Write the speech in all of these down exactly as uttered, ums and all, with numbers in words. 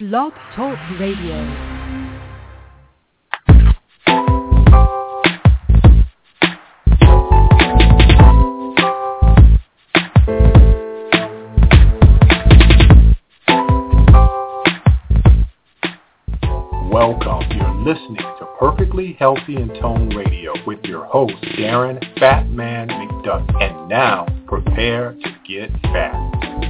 Blog Talk Radio. Welcome. You're listening to Perfectly Healthy and Toned Radio with your host, Darren Fat Man McDuffie. And now, prepare to get fat.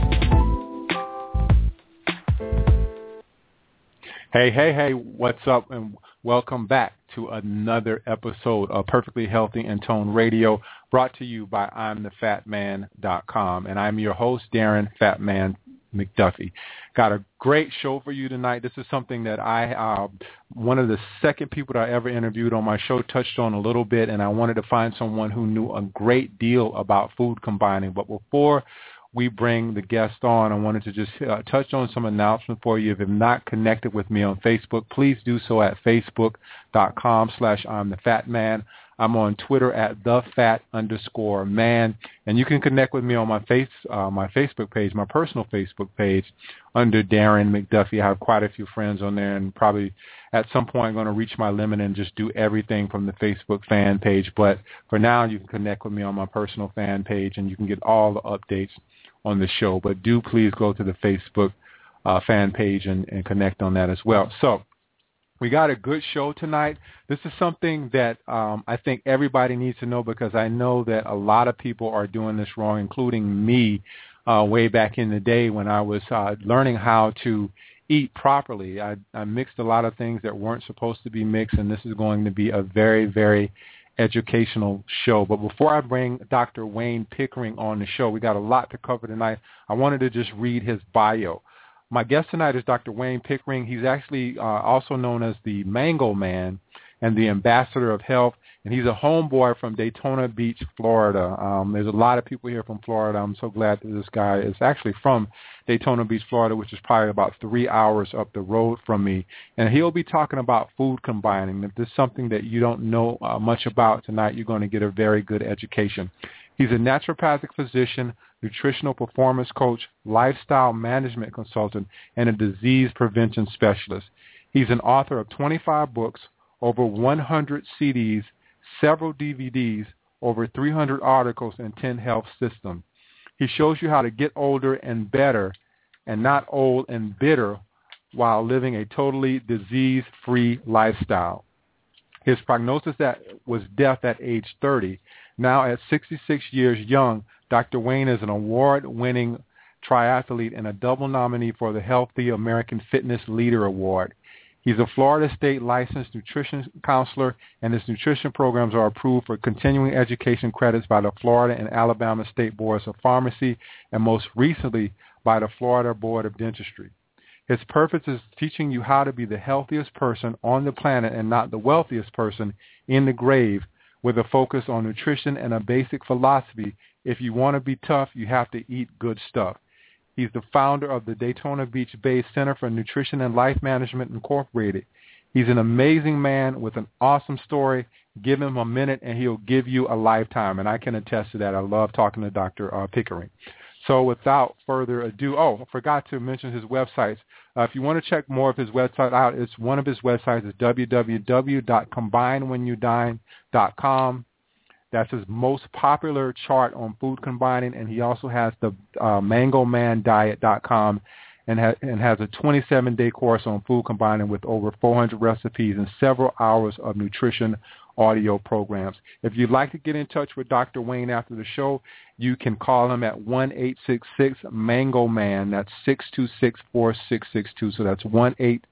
Hey, hey, hey, what's up? And welcome back to another episode of Perfectly Healthy and Toned Radio, brought to you by I'm the Fat Man dot com. And I'm your host, Darren Fat Man McDuffie. Got a great show for you tonight. This is something that I, uh, one of the second people that I ever interviewed on my show touched on a little bit, and I wanted to find someone who knew a great deal about food combining. But before we bring the guest on, I wanted to just uh, touch on some announcements for you. If you're not connected with me on Facebook, please do so at facebook.com slash I'm the Fat Man. I'm on Twitter at the fat underscore man, and you can connect with me on my face, uh, my Facebook page, my personal Facebook page, under Darren McDuffie. I have quite a few friends on there, and probably at some point I'm going to reach my limit and just do everything from the Facebook fan page. But for now, you can connect with me on my personal fan page, and you can get all the updates on the show. But do please go to the Facebook uh, fan page and, and connect on that as well. So we got a good show tonight. This is something that um, I think everybody needs to know, because I know that a lot of people are doing this wrong, including me uh, way back in the day when I was uh, learning how to eat properly. I, I mixed a lot of things that weren't supposed to be mixed, and this is going to be a very, very educational show. But before I bring Doctor Wayne Pickering on the show, we got a lot to cover tonight. I wanted to just read his bio. My guest tonight is Doctor Wayne Pickering. He's actually uh, also known as the Mango Man and the Ambassador of Health, and he's a homeboy from Daytona Beach, Florida. Um, there's a lot of people here from Florida. I'm so glad that this guy is actually from Daytona Beach, Florida, which is probably about three hours up the road from me. And he'll be talking about food combining. If this is something that you don't know uh, much about tonight, you're going to get a very good education. He's a naturopathic physician, nutritional performance coach, lifestyle management consultant, and a disease prevention specialist. He's an author of twenty-five books, over one hundred C Ds, several D V Ds, over three hundred articles, and ten health systems. He shows you how to get older and better and not old and bitter while living a totally disease-free lifestyle. His prognosis that was death at age thirty. Now at sixty-six years young, Doctor Wayne is an award-winning triathlete and a double nominee for the Healthy American Fitness Leader Award. He's a Florida State licensed nutrition counselor, and his nutrition programs are approved for continuing education credits by the Florida and Alabama State Boards of Pharmacy, and most recently by the Florida Board of Dentistry. His purpose is teaching you how to be the healthiest person on the planet and not the wealthiest person in the grave, with a focus on nutrition and a basic philosophy: if you want to be tough, you have to eat good stuff. He's the founder of the Daytona Beach-based Center for Nutrition and Life Management Incorporated. He's an amazing man with an awesome story. Give him a minute and he'll give you a lifetime, and I can attest to that. I love talking to Doctor Uh, Pickering. So without further ado, oh, I forgot to mention his websites. Uh, if you want to check more of his website out, it's one of his websites is w w w dot combine when you dine dot com. That's his most popular chart on food combining, and he also has the uh, mango man diet dot com and, ha- and has a twenty-seven day course on food combining with over four hundred recipes and several hours of nutrition audio programs. If you'd like to get in touch with Doctor Wayne after the show, you can call him at one eight six six mango man. That's six two six, four six six two. So that's one eight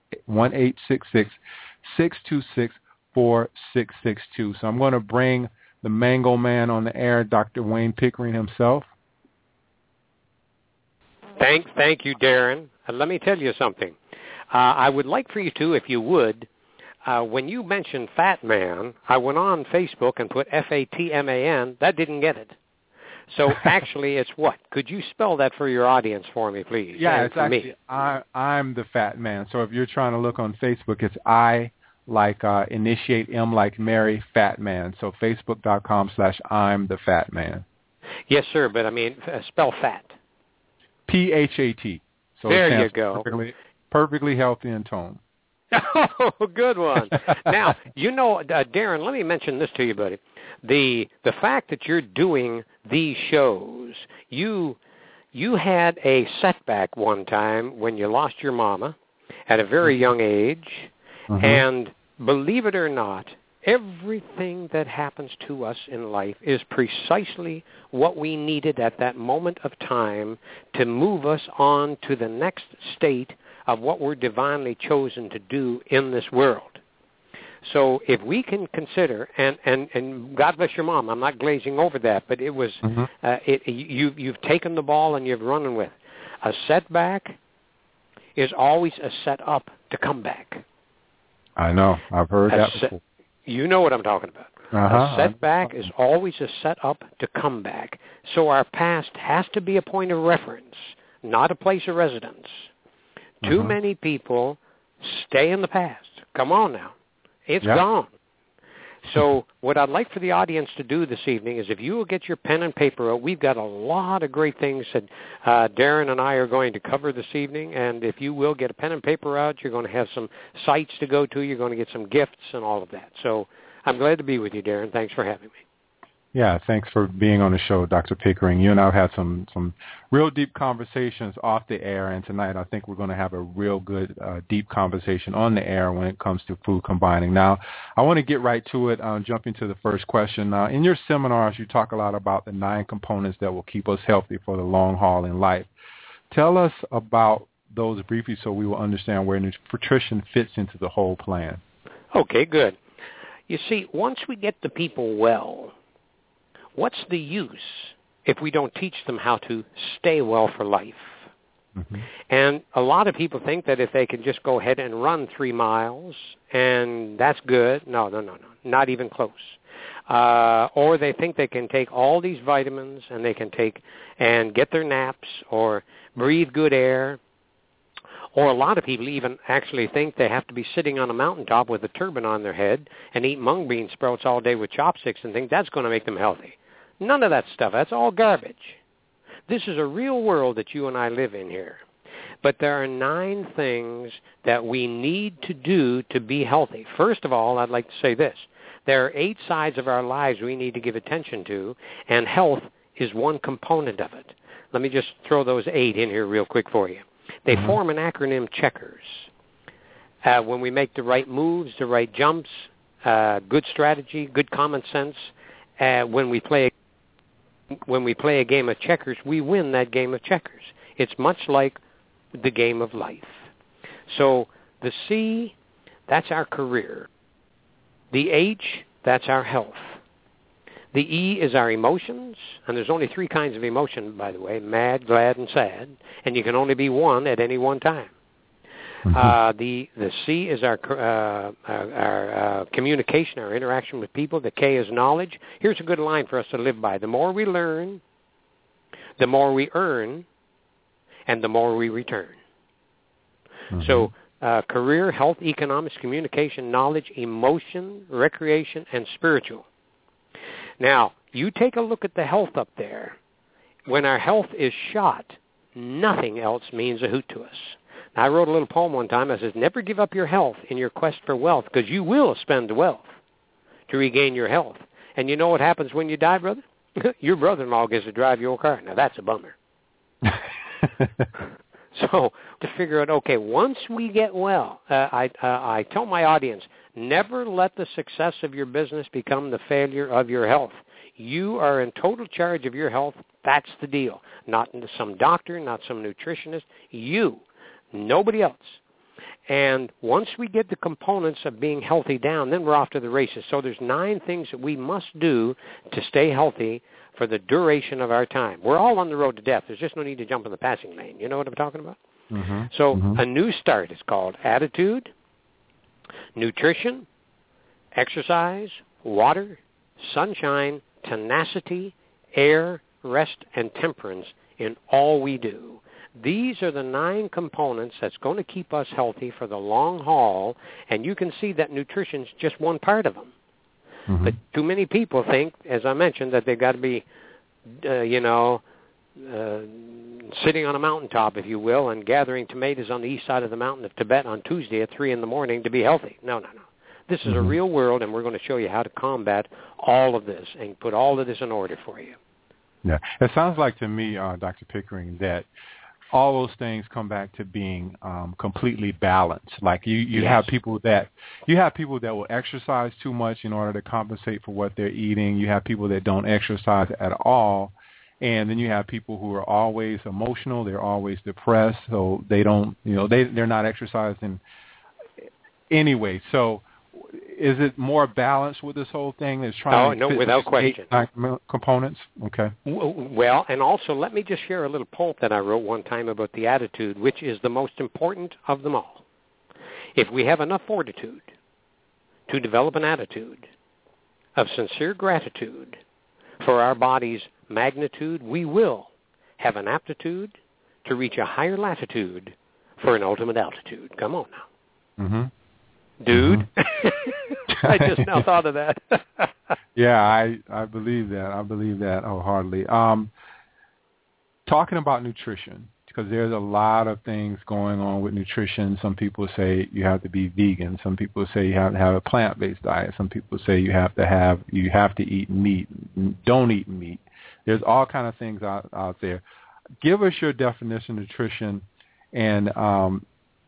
six six, six two six, four six six two. So I'm going to bring the Mango Man on the air, Doctor Wayne Pickering himself. Thank, thank you, Darren. Uh, let me tell you something. Uh, I would like for you to, if you would, uh, when you mentioned Fat Man, I went on Facebook and put F A T M A N. That didn't get it. So actually, it's what? Could you spell that for your audience for me, please? Yeah, and it's actually, I, I'm the Fat Man. So if you're trying to look on Facebook, it's I like uh, initiate M like Mary, Fat Man. So facebook.com slash I'm the Fat Man. Yes, sir, but I mean, uh, spell fat. P H A T. So there you go. Perfectly Healthy and Toned. Oh, good one. Now, you know, uh, Darren, let me mention this to you, buddy. The the fact that you're doing these shows, you you had a setback one time when you lost your mama at a very young age, mm-hmm. and believe it or not, everything that happens to us in life is precisely what we needed at that moment of time to move us on to the next state of what we're divinely chosen to do in this world. So if we can consider, and, and, and God bless your mom, I'm not glazing over that, but it was, mm-hmm. uh, it, you, you've taken the ball and you've run with. A setback is always a set up to come back. I know. I've heard a that set, before. You know what I'm talking about. Uh-huh. A setback is always a set up to come back. So our past has to be a point of reference, not a place of residence. Too mm-hmm. many people stay in the past. Come on now. It's yep. gone. So what I'd like for the audience to do this evening is if you will get your pen and paper out, we've got a lot of great things that uh, Darren and I are going to cover this evening. And if you will get a pen and paper out, you're going to have some sites to go to. You're going to get some gifts and all of that. So I'm glad to be with you, Darren. Thanks for having me. Yeah, thanks for being on the show, Doctor Pickering. You and I have had some, some real deep conversations off the air, and tonight I think we're going to have a real good, uh, deep conversation on the air when it comes to food combining. Now, I want to get right to it, uh, jump into the first question. Uh, in your seminars, you talk a lot about the nine components that will keep us healthy for the long haul in life. Tell us about those briefly so we will understand where nutrition fits into the whole plan. Okay, good. You see, once we get the people well, what's the use if we don't teach them how to stay well for life? Mm-hmm. And a lot of people think that if they can just go ahead and run three miles and that's good. No, no, no, no, not even close. Uh, or they think they can take all these vitamins and they can take and get their naps or breathe good air. Or a lot of people even actually think they have to be sitting on a mountaintop with a turban on their head and eat mung bean sprouts all day with chopsticks and think that's going to make them healthy. None of that stuff. That's all garbage. This is a real world that you and I live in here. But there are nine things that we need to do to be healthy. First of all, I'd like to say this. There are eight sides of our lives we need to give attention to, and health is one component of it. Let me just throw those eight in here real quick for you. They mm-hmm. form an acronym, CHECKERS. Uh, when we make the right moves, the right jumps, uh, good strategy, good common sense, uh, when we play when we play a game of checkers, we win that game of checkers. It's much like the game of life. So the C, that's our career. The H, that's our health. The E is our emotions, and there's only three kinds of emotion, by the way, mad, glad, and sad, and you can only be one at any one time. Mm-hmm. Uh, the the C is our uh, our, our uh, communication, our interaction with people. The K is knowledge. Here's a good line for us to live by. The more we learn, the more we earn, and the more we return. Mm-hmm. So uh, career, health, economics, communication, knowledge, emotion, recreation, and spiritual. Now, you take a look at the health up there. When our health is shot, nothing else means a hoot to us. I wrote a little poem one time that says, never give up your health in your quest for wealth, because you will spend the wealth to regain your health. And you know what happens when you die, brother? Your brother-in-law gets to drive your car. Now, that's a bummer. So to figure out, okay, once we get well, uh, I, uh, I tell my audience, never let the success of your business become the failure of your health. You are in total charge of your health. That's the deal. Not some doctor, not some nutritionist. You. Nobody else. And once we get the components of being healthy down, then we're off to the races. So there's nine things that we must do to stay healthy for the duration of our time. We're all on the road to death. There's just no need to jump in the passing lane. You know what I'm talking about? Mm-hmm. So mm-hmm. a new start is called attitude, nutrition, exercise, water, sunshine, tenacity, air, rest, and temperance in all we do. These are the nine components that's going to keep us healthy for the long haul, and you can see that nutrition's just one part of them. Mm-hmm. But too many people think, as I mentioned, that they've got to be, uh, you know, uh, sitting on a mountaintop, if you will, and gathering tomatoes on the east side of the mountain of Tibet on Tuesday at three in the morning to be healthy. No, no, no. This is mm-hmm. a real world, and we're going to show you how to combat all of this and put all of this in order for you. Yeah. It sounds like to me, uh, Doctor Pickering, that all those things come back to being um, completely balanced. Like you, you yes. have people that you have people that will exercise too much in order to compensate for what they're eating. You have people that don't exercise at all, and then you have people who are always emotional. They're always depressed, so they don't, you know, they they're not exercising anyway. So, is it more balanced with this whole thing? Is trying no, to no, without question. Components. Okay. Well, and also let me just share a little poem that I wrote one time about the attitude, which is the most important of them all. If we have enough fortitude to develop an attitude of sincere gratitude for our body's magnitude, we will have an aptitude to reach a higher latitude for an ultimate altitude. Come on now. Mm-hmm. Dude, mm-hmm. I just now thought of that. yeah, I, I believe that. I believe that wholeheartedly. Um, talking about nutrition, because there's a lot of things going on with nutrition. Some people say you have to be vegan. Some people say you have to have a plant-based diet. Some people say you have to have you have to eat meat. Don't eat meat. There's all kind of things out, out there. Give us your definition of nutrition, and um,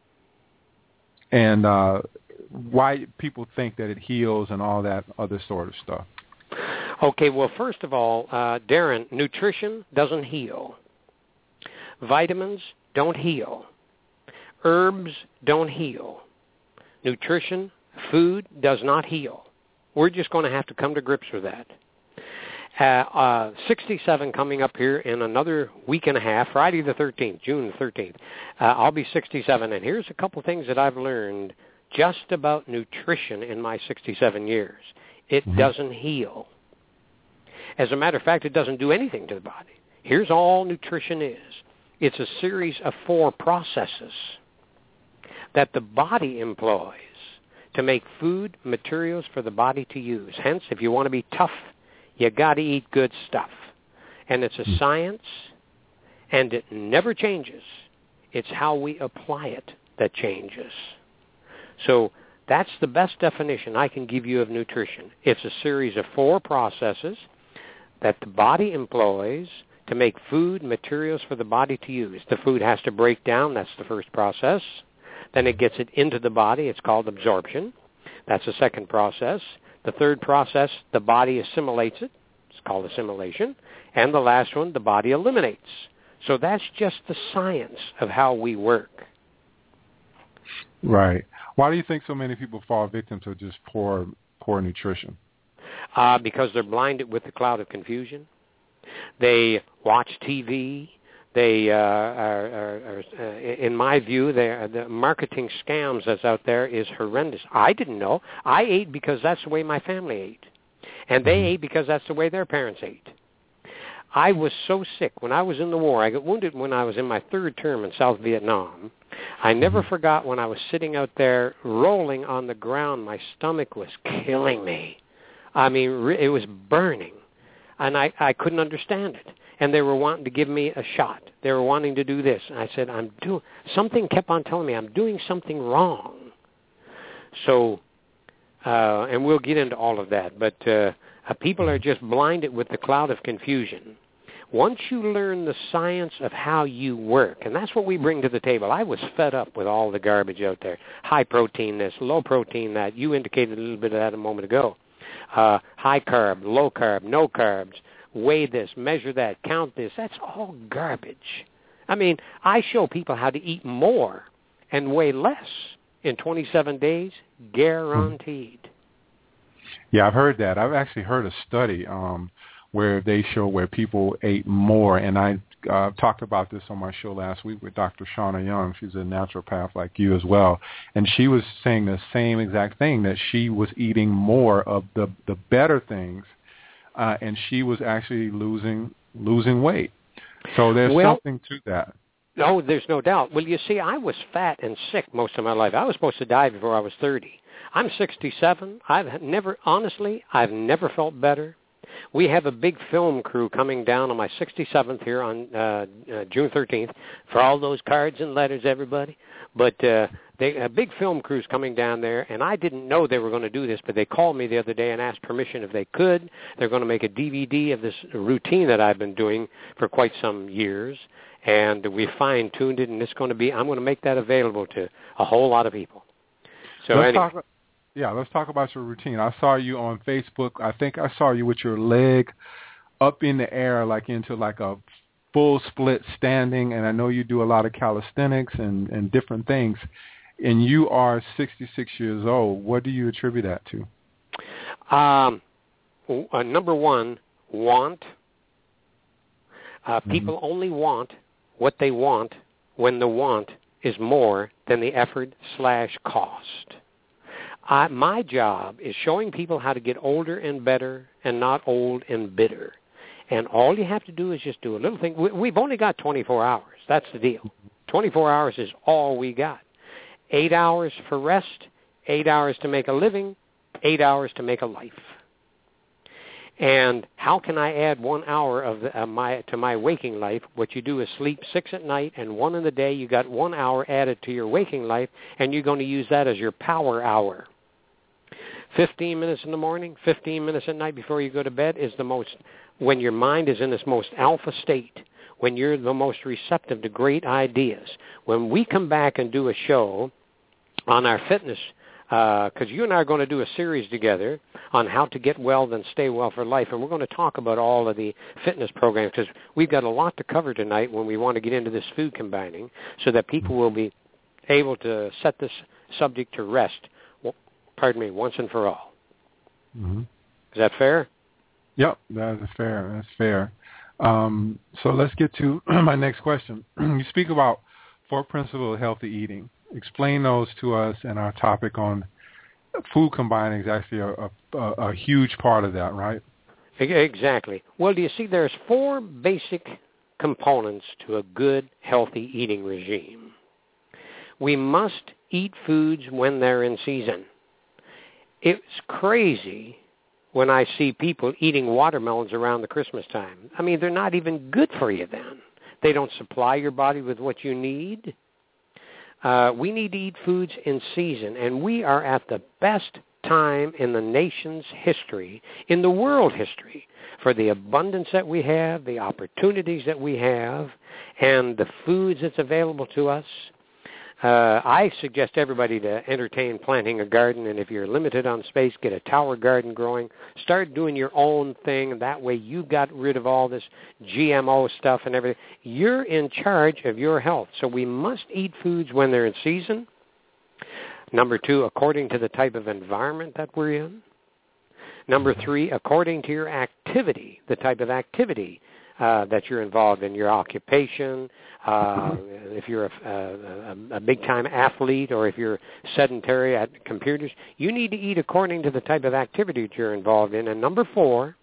and uh, why people think that it heals and all that other sort of stuff. Okay, well, first of all, uh, Darren, nutrition doesn't heal. Vitamins don't heal. Herbs don't heal. Nutrition, food does not heal. We're just going to have to come to grips with that. Uh, uh, sixty-seven coming up here in another week and a half, Friday the thirteenth, June the thirteenth. Uh, I'll be sixty-seven, and here's a couple things that I've learned just about nutrition in my sixty-seven years. It mm-hmm. doesn't heal. As a matter of fact, it doesn't do anything to the body. Here's all nutrition is. It's a series of four processes that the body employs to make food materials for the body to use. Hence, if you want to be tough, you got to eat good stuff. And it's a mm-hmm. science, and it never changes. It's how we apply it that changes. So that's the best definition I can give you of nutrition. It's a series of four processes that the body employs to make food materials for the body to use. The food has to break down. That's the first process. Then it gets it into the body. It's called absorption. That's the second process. The third process, the body assimilates it. It's called assimilation. And the last one, the body eliminates. So that's just the science of how we work. Right. Why do you think so many people fall victim to just poor, poor nutrition? Uh, because they're blinded with the cloud of confusion. They watch T V. They, uh, are, are, are, uh, in my view, the marketing scams that's out there is horrendous. I didn't know. I ate because that's the way my family ate. And they ate because that's the way their parents ate. I was so sick when I was in the war. I got wounded when I was in my third term in South Vietnam. I never forgot when I was sitting out there rolling on the ground. My stomach was killing me. I mean, it was burning. And I, I couldn't understand it. And they were wanting to give me a shot. They were wanting to do this. And I said, I'm doing, something kept on telling me I'm doing something wrong. So, uh, and we'll get into all of that. But uh, uh, people are just blinded with the cloud of confusion. Once you learn the science of how you work, and that's what we bring to the table. I was fed up with all the garbage out there. High protein this, low protein that. You indicated a little bit of that a moment ago. Uh, high carb, low carb, no carbs. Weigh this, measure that, count this. That's all garbage. I mean, I show people how to eat more and weigh less in twenty-seven days, guaranteed. Yeah, I've heard that. I've actually heard a study um, where they show where people ate more, and I uh, talked about this on my show last week with Doctor Shauna Young. She's a naturopath like you as well, and she was saying the same exact thing, that she was eating more of the, the better things, uh, and she was actually losing losing weight. So there's well, something to that. No, there's no doubt. Well, you see, I was fat and sick most of my life. I was supposed to die before I was thirty. I'm sixty-seven. I've never, honestly, I've never felt better. We have a big film crew coming down on my sixty-seventh here on uh, uh, June thirteenth for all those cards and letters, everybody. But uh, they, a big film crew's coming down there, and I didn't know they were going to do this, but they called me the other day and asked permission if they could. They're going to make a D V D of this routine that I've been doing for quite some years, and we fine-tuned it, and it's going to be, I'm going to make that available to a whole lot of people. So let's anyway. talk, yeah, let's talk about your routine. I saw you on Facebook. I think I saw you with your leg up in the air, like into like a full split standing, and I know you do a lot of calisthenics and, and different things. And you are sixty-six years old. What do you attribute that to? Um, uh, number one, want. Uh, Mm-hmm. People only want what they want when the want is more than the effort slash cost. I, my job is showing people how to get older and better and not old and bitter. And all you have to do is just do a little thing. We, we've only got twenty-four hours. That's the deal. twenty-four hours is all we got. Eight hours for rest, eight hours to make a living, eight hours to make a life. And how can I add one hour of the, uh, my to my waking life? What you do is sleep six at night and one in the day. You got one hour added to your waking life, and you're going to use that as your power hour. fifteen minutes in the morning, fifteen minutes at night before you go to bed is the most, when your mind is in its most alpha state, when you're the most receptive to great ideas. When we come back and do a show on our fitness, because uh, you and I are going to do a series together on how to get well and stay well for life, and we're going to talk about all of the fitness programs, because we've got a lot to cover tonight when we want to get into this food combining, so that people will be able to set this subject to rest, well, pardon me, once and for all. Mm-hmm. Is that fair? Yep, that is fair. That's fair. Um, so let's get to my next question. You speak about four principles of healthy eating. Explain those to us, and our topic on food combining is actually a, a, a huge part of that, right? Exactly. Well, do you see, there's four basic components to a good, healthy eating regime. We must eat foods when they're in season. It's crazy when I see people eating watermelons around the Christmas time. I mean, they're not even good for you then. They don't supply your body with what you need. Uh, we need to eat foods in season, and we are at the best time in the nation's history, in the world history, for the abundance that we have, the opportunities that we have, and the foods that's available to us. Uh, I suggest everybody to entertain planting a garden, and if you're limited on space, get a tower garden growing. Start doing your own thing, and that way you got rid of all this G M O stuff and everything. You're in charge of your health, so we must eat foods when they're in season. Number two, according to the type of environment that we're in. Number three, according to your activity, the type of activity uh, that you're involved in, your occupation, uh, if you're a, a, a big-time athlete or if you're sedentary at computers, you need to eat according to the type of activity that you're involved in. And number four,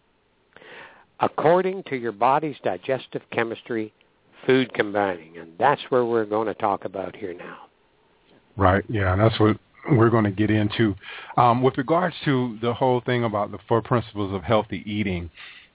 according to your body's digestive chemistry, food combining. And that's where we're going to talk about here now. Right, yeah, that's what we're going to get into. Um, with regards to the whole thing about the four principles of healthy eating,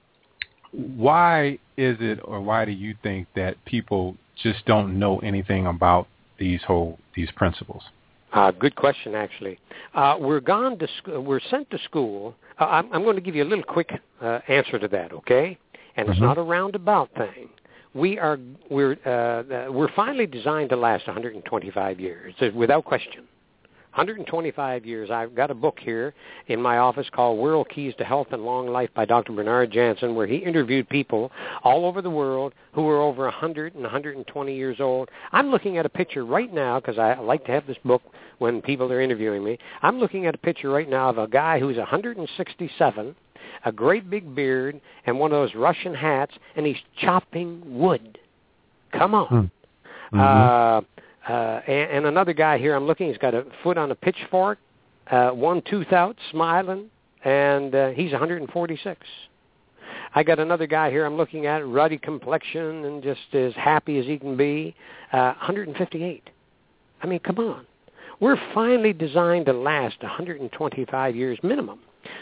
why is it, or why do you think that people just don't know anything about these whole these principles? Uh, good question, actually. Uh, we're gone to sc- we're sent to school. Uh, I'm, I'm going to give you a little quick uh, answer to that, okay? And it's mm-hmm. not a roundabout thing. We are we're uh, we're finally designed to last one hundred twenty-five years, without question. one hundred twenty-five years. I've got a book here in my office called World Keys to Health and Long Life by Doctor Bernard Jansen, where he interviewed people all over the world who were over one hundred and one hundred twenty years old. I'm looking at a picture right now, because I like to have this book when people are interviewing me. I'm looking at a picture right now of a guy who's one hundred sixty-seven, a great big beard, and one of those Russian hats, and he's chopping wood. Come on. Mm-hmm. Uh, uh, and, and another guy here, I'm looking, he's got a foot on a pitchfork, uh, one tooth out, smiling, and uh, he's one hundred forty-six. I got another guy here I'm looking at, ruddy complexion and just as happy as he can be, uh, one hundred fifty-eight. I mean, come on. We're finally designed to last one hundred twenty-five years minimum.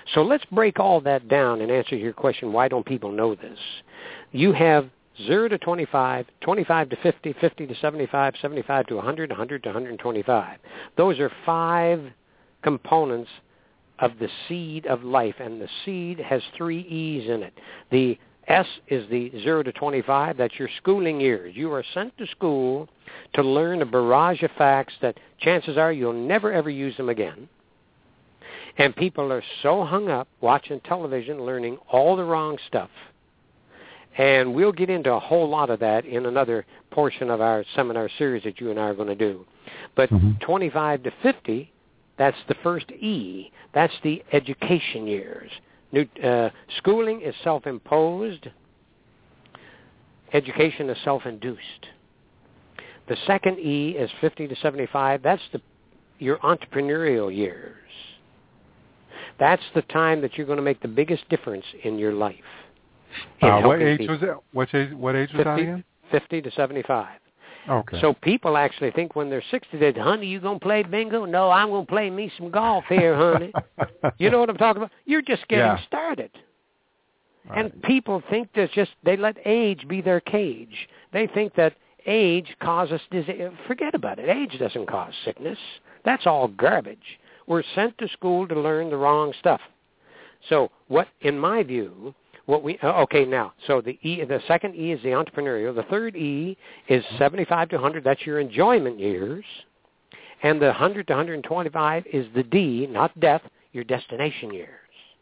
So let's break all that down and answer your question, why don't people know this? You have zero to twenty-five, twenty-five to fifty, fifty to seventy-five, seventy-five to one hundred, one hundred to one hundred twenty-five. Those are five components of the seed of life, and the seed has three E's in it. The S is the zero to twenty-five. That's your schooling years. You are sent to school to learn a barrage of facts that chances are you'll never, ever use them again. And people are so hung up watching television, learning all the wrong stuff. And we'll get into a whole lot of that in another portion of our seminar series that you and I are going to do. But mm-hmm. twenty-five to fifty, that's the first E. That's the education years. New, uh, schooling is self-imposed. Education is self-induced. The second E is fifty to seventy-five. That's the your entrepreneurial years. That's the time that you're going to make the biggest difference in your life. Uh, what age people. was that? What age, what age was fifty, that again? fifty to seventy-five. Okay. So people actually think when they're sixty, that, honey, you going to play bingo? No, I'm going to play me some golf here, honey. You know what I'm talking about? You're just getting yeah. started. Right. And people think there's just, they let age be their cage. They think that age causes disease. Forget about it. Age doesn't cause sickness. That's all garbage. We're sent to school to learn the wrong stuff. So what, in my view, what we okay now, so the E, the second E is the entrepreneurial. The third E is seventy-five to one hundred. That's your enjoyment years. And the one hundred to one hundred twenty-five is the D, not death, your destination years.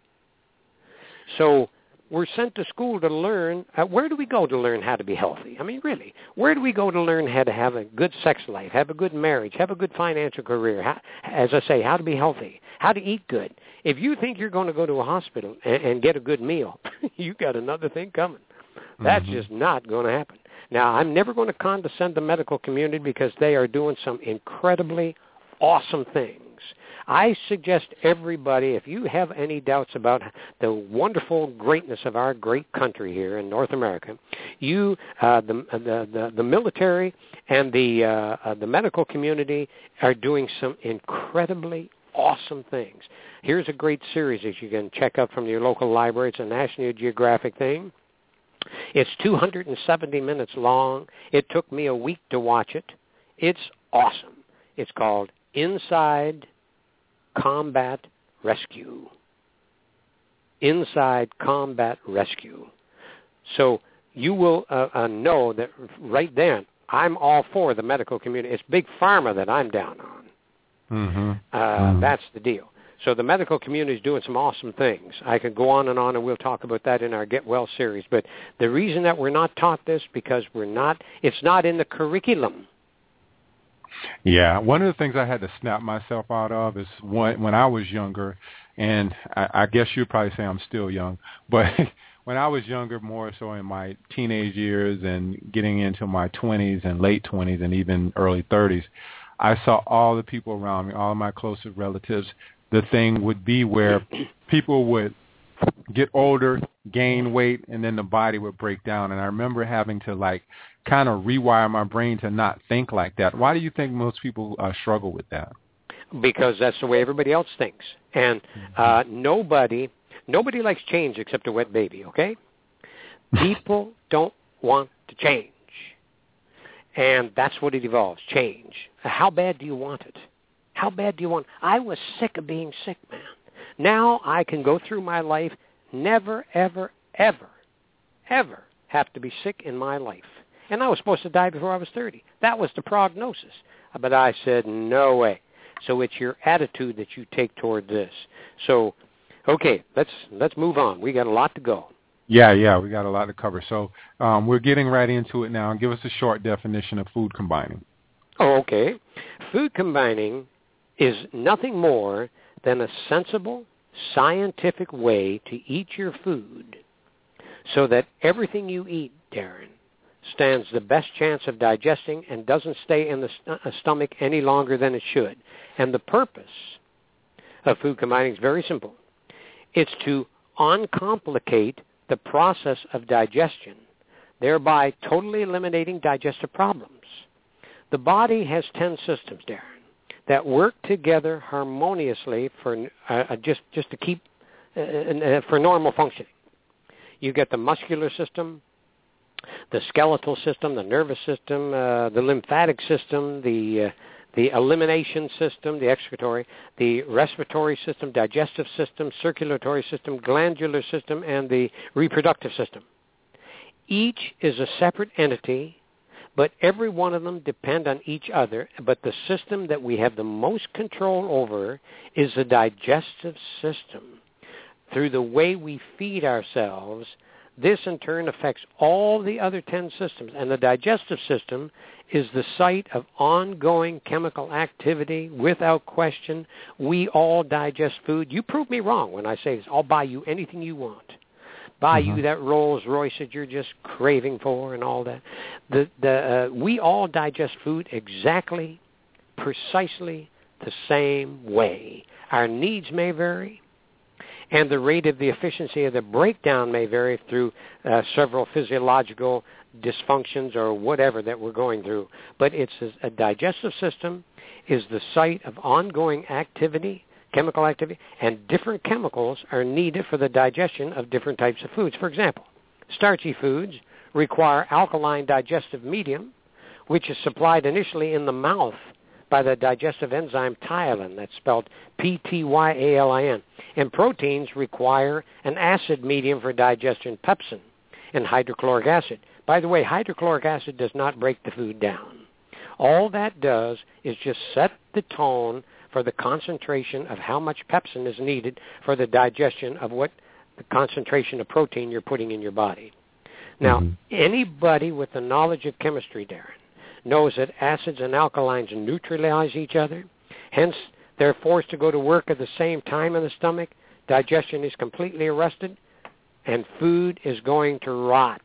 So we're sent to school to learn. Uh, where do we go to learn how to be healthy? I mean, really, where do we go to learn how to have a good sex life, have a good marriage, have a good financial career, how, as I say, how to be healthy, how to eat good? If you think you're going to go to a hospital and, and get a good meal, you got another thing coming. That's mm-hmm. just not going to happen. Now, I'm never going to condescend the medical community because they are doing some incredibly awesome things. I suggest everybody, if you have any doubts about the wonderful greatness of our great country here in North America, you, uh, the, the the the military and the uh, uh, the medical community are doing some incredibly awesome things. Here's a great series that you can check out from your local library. It's a National Geographic thing. It's two hundred seventy minutes long. It took me a week to watch it. It's awesome. It's called Inside Combat Rescue. Inside Combat Rescue. So you will uh, uh, know that right then, I'm all for the medical community. It's Big Pharma that I'm down on. Mm-hmm. Uh, mm-hmm. That's the deal. So the medical community is doing some awesome things. I could go on and on, and we'll talk about that in our Get Well series. But the reason that we're not taught this, because we're not, it's not in the curriculum. Yeah, one of the things I had to snap myself out of is when, when I was younger, and I, I guess you'd probably say I'm still young, but when I was younger, more so in my teenage years and getting into my twenties and late twenties and even early thirties, I saw all the people around me, all of my closest relatives. The thing would be where people would get older, gain weight, and then the body would break down. And I remember having to, like, kind of rewire my brain to not think like that. Why do you think most people uh, struggle with that? Because that's the way everybody else thinks. And uh, nobody nobody likes change except a wet baby, okay? People don't want to change. And that's what it evolves, change. How bad do you want it? How bad do you want it? I was sick of being sick, man. Now I can go through my life, never, ever, ever, ever have to be sick in my life. And I was supposed to die before I was thirty. That was the prognosis. But I said, no way. So it's your attitude that you take toward this. So, okay, let's let's move on. We got a lot to go. Yeah, yeah, we got a lot to cover. So um, we're getting right into it now. Give us a short definition of food combining. Oh, okay. Food combining is nothing more than a sensible, scientific way to eat your food so that everything you eat, Darren, stands the best chance of digesting and doesn't stay in the st- stomach any longer than it should. And the purpose of food combining is very simple. It's to uncomplicate the process of digestion, thereby totally eliminating digestive problems. The body has ten systems, Darren, that work together harmoniously for uh, just just to keep uh, for normal functioning. You get the muscular system, the skeletal system, the nervous system, uh, the lymphatic system, the uh, the elimination system, the excretory, the respiratory system, digestive system, circulatory system, glandular system, and the reproductive system. Each is a separate entity, but every one of them depend on each other. But the system that we have the most control over is the digestive system. Through the way we feed ourselves, this in turn affects all the other ten systems. And the digestive system is the site of ongoing chemical activity without question. We all digest food. You prove me wrong when I say this. I'll buy you anything you want. Buy mm-hmm. you that Rolls Royce that you're just craving for and all that. The, the, uh, we all digest food exactly, precisely the same way. Our needs may vary, and the rate of the efficiency of the breakdown may vary through uh, several physiological dysfunctions or whatever that we're going through. But it's a, a digestive system is the site of ongoing activity, chemical activity, and different chemicals are needed for the digestion of different types of foods. For example, starchy foods require alkaline digestive medium, which is supplied initially in the mouth by the digestive enzyme tyalin. That's spelled P T Y A L I N. And proteins require an acid medium for digestion, pepsin, and hydrochloric acid. By the way, hydrochloric acid does not break the food down. All that does is just set the tone for the concentration of how much pepsin is needed for the digestion of what the concentration of protein you're putting in your body. Now, mm-hmm. anybody with the knowledge of chemistry, Darren, knows that acids and alkalines neutralize each other. Hence, they're forced to go to work at the same time in the stomach. Digestion is completely arrested, and food is going to rot,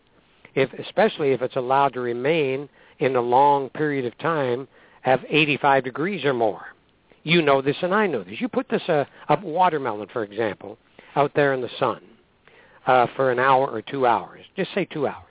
if, especially if it's allowed to remain in a long period of time at eighty-five degrees or more. You know this and I know this. You put this, uh, a watermelon, for example, out there in the sun uh, for an hour or two hours, just say two hours,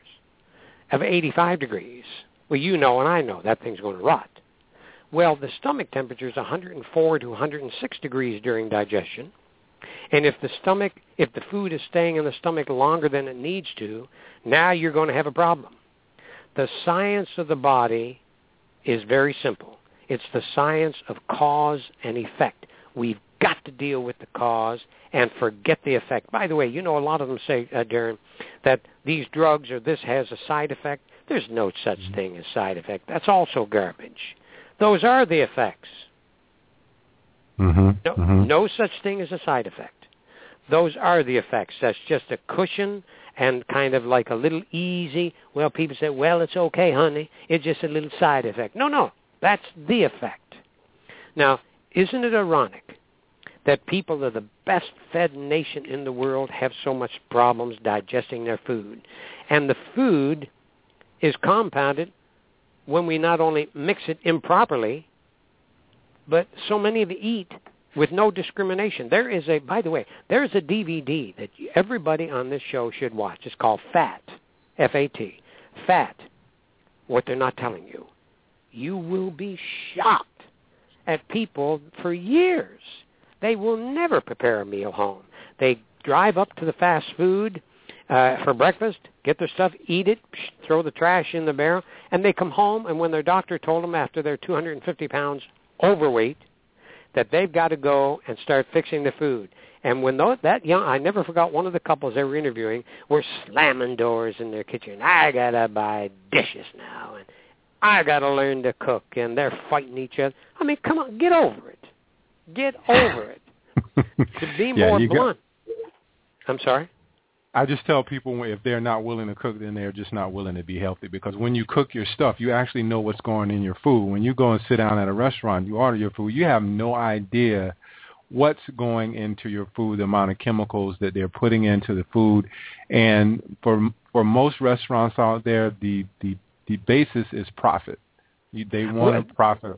of eighty-five degrees. Well, you know and I know that thing's going to rot. Well, the stomach temperature is one hundred four to one hundred six degrees during digestion. And if the stomach, if the food is staying in the stomach longer than it needs to, now you're going to have a problem. The science of the body is very simple. It's the science of cause and effect. We've got to deal with the cause and forget the effect. By the way, you know a lot of them say, uh, Darren, that these drugs or this has a side effect. There's no such thing as side effect. That's also garbage. Those are the effects. Mm-hmm. No, mm-hmm. no such thing as a side effect. Those are the effects. That's just a cushion and kind of like a little easy. Well, people say, well, it's okay, honey. It's just a little side effect. No, no. That's the effect. Now, isn't it ironic that people of the best fed nation in the world have so much problems digesting their food? And the food is compounded when we not only mix it improperly, but so many of it eat with no discrimination. There is a, by the way, there is a D V D that everybody on this show should watch. It's called Fat, F A T, Fat, What They're Not Telling You. You will be shocked at people for years. They will never prepare a meal home. They drive up to the fast food uh, for breakfast, get their stuff, eat it, throw the trash in the barrel, and they come home, and when their doctor told them after they're two hundred fifty pounds overweight that they've got to go and start fixing the food. And when those, that young, I never forgot one of the couples they were interviewing were slamming doors in their kitchen. I got to buy dishes now, and I got to learn to cook, and they're fighting each other. I mean, come on, get over it. Get over it. To be yeah, more you blunt. Got, I'm sorry? I just tell people if they're not willing to cook, then they're just not willing to be healthy. Because when you cook your stuff, you actually know what's going in your food. When you go and sit down at a restaurant, you order your food, you have no idea what's going into your food, the amount of chemicals that they're putting into the food. And for for most restaurants out there, the the, the basis is profit. They want well, a profit.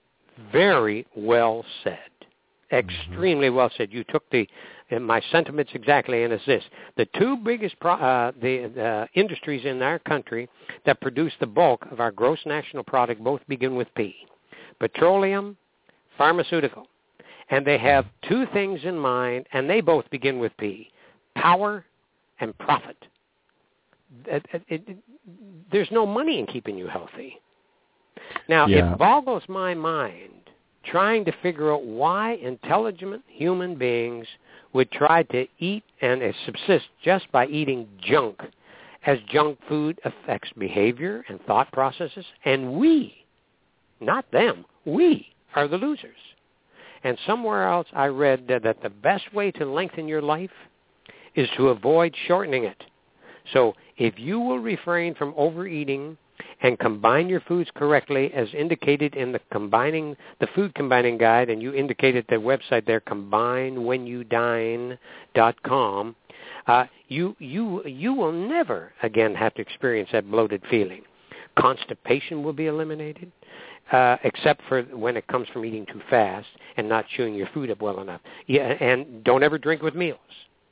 Very well said. Extremely mm-hmm. well said. You took the uh, my sentiments exactly, and it's this. The two biggest pro, uh, the uh, industries in our country that produce the bulk of our gross national product both begin with P. Petroleum, pharmaceutical. And they have two things in mind, and they both begin with P, power and profit. It, it, it, there's no money in keeping you healthy. Now, yeah. it boggles my mind trying to figure out why intelligent human beings would try to eat and subsist just by eating junk, as junk food affects behavior and thought processes, and we, not them, we are the losers. And somewhere else I read that, that the best way to lengthen your life is to avoid shortening it. So if you will refrain from overeating and combine your foods correctly as indicated in the combining the food combining guide, and you indicated the website there, combine when you dine dot com, uh, you, you, you will never again have to experience that bloated feeling. Constipation will be eliminated, uh, except for when it comes from eating too fast and not chewing your food up well enough. Yeah, and don't ever drink with meals.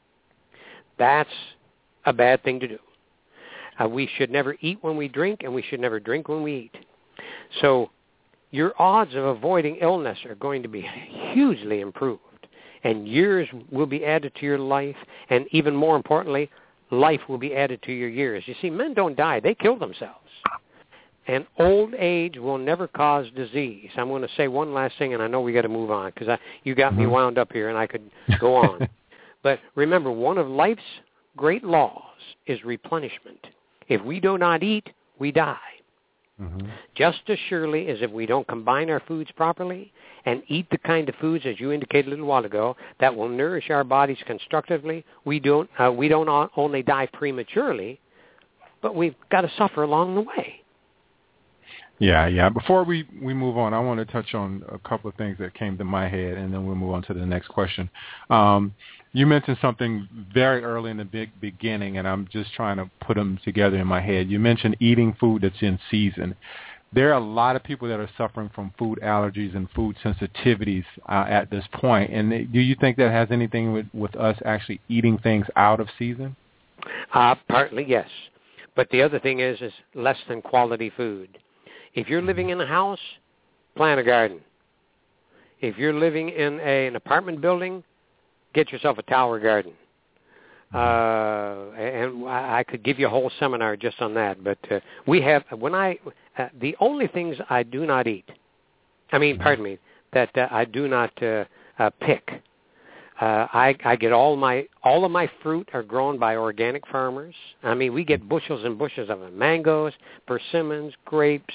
That's a bad thing to do. Uh, we should never eat when we drink, and we should never drink when we eat. So your odds of avoiding illness are going to be hugely improved, and years will be added to your life, and even more importantly, life will be added to your years. You see, men don't die. They kill themselves. And old age will never cause disease. I'm going to say one last thing, and I know we got to move on because you got me wound up here, and I could go on. But remember, one of life's great laws is replenishment. If we do not eat, we die. Mm-hmm. Just as surely as if we don't combine our foods properly and eat the kind of foods, as you indicated a little while ago, that will nourish our bodies constructively, we don't, uh, we don't only die prematurely, but we've got to suffer along the way. Yeah, yeah. Before we, we move on, I want to touch on a couple of things that came to my head, and then we'll move on to the next question. Um, you mentioned something very early in the big beginning, and I'm just trying to put them together in my head. You mentioned eating food that's in season. There are a lot of people that are suffering from food allergies and food sensitivities uh, at this point. And do you think that has anything with, with us actually eating things out of season? Uh, partly, yes. But the other thing is, is less than quality food. If you're living in a house, plant a garden. If you're living in a, an apartment building, get yourself a tower garden. Uh, and I could give you a whole seminar just on that. But uh, we have, when I, uh, the only things I do not eat, I mean, pardon me, that uh, I do not uh, uh, pick. Uh, I, I get all my, all of my fruit are grown by organic farmers. I mean, we get bushels and bushels of them. Mangoes, persimmons, grapes,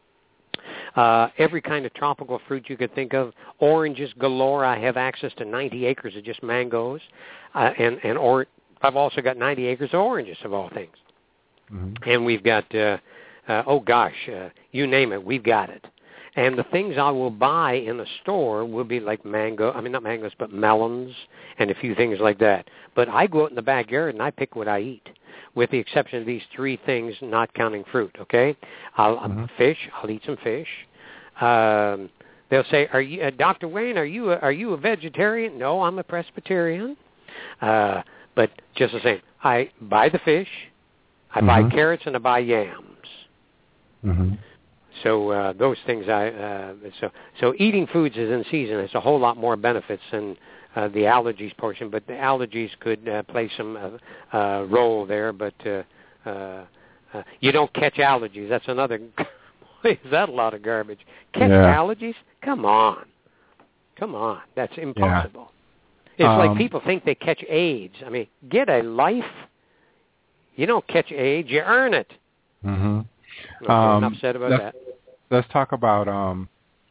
Uh, every kind of tropical fruit you could think of, oranges galore. I have access to ninety acres of just mangoes, uh, and and or I've also got ninety acres of oranges, of all things. Mm-hmm. And we've got, uh, uh, oh gosh, uh, you name it, we've got it. And the things I will buy in the store will be like mango, I mean not mangoes, but melons and a few things like that. But I go out in the backyard and I pick what I eat, with the exception of these three things, not counting fruit, okay? I'll mm-hmm. fish, I'll eat some fish. Um, they'll say, "Are you, uh, Doctor Wayne, are you a, are you a vegetarian?" No, I'm a Presbyterian. Uh, but just the same, I buy the fish, I mm-hmm. buy carrots, and I buy yams. Mm-hmm. So uh, those things, I uh, so so eating foods is in season. It's a whole lot more benefits than uh, the allergies portion, but the allergies could uh, play some uh, uh, role there. But uh, uh, uh, you don't catch allergies. That's another. Is that a lot of garbage? Catch yeah. allergies? Come on, come on. That's impossible. Yeah. It's um, like people think they catch AIDS. I mean, get a life. You don't catch AIDS. You earn it. Mm-hmm. Okay, um, enough said about let's, that. Let's talk about um,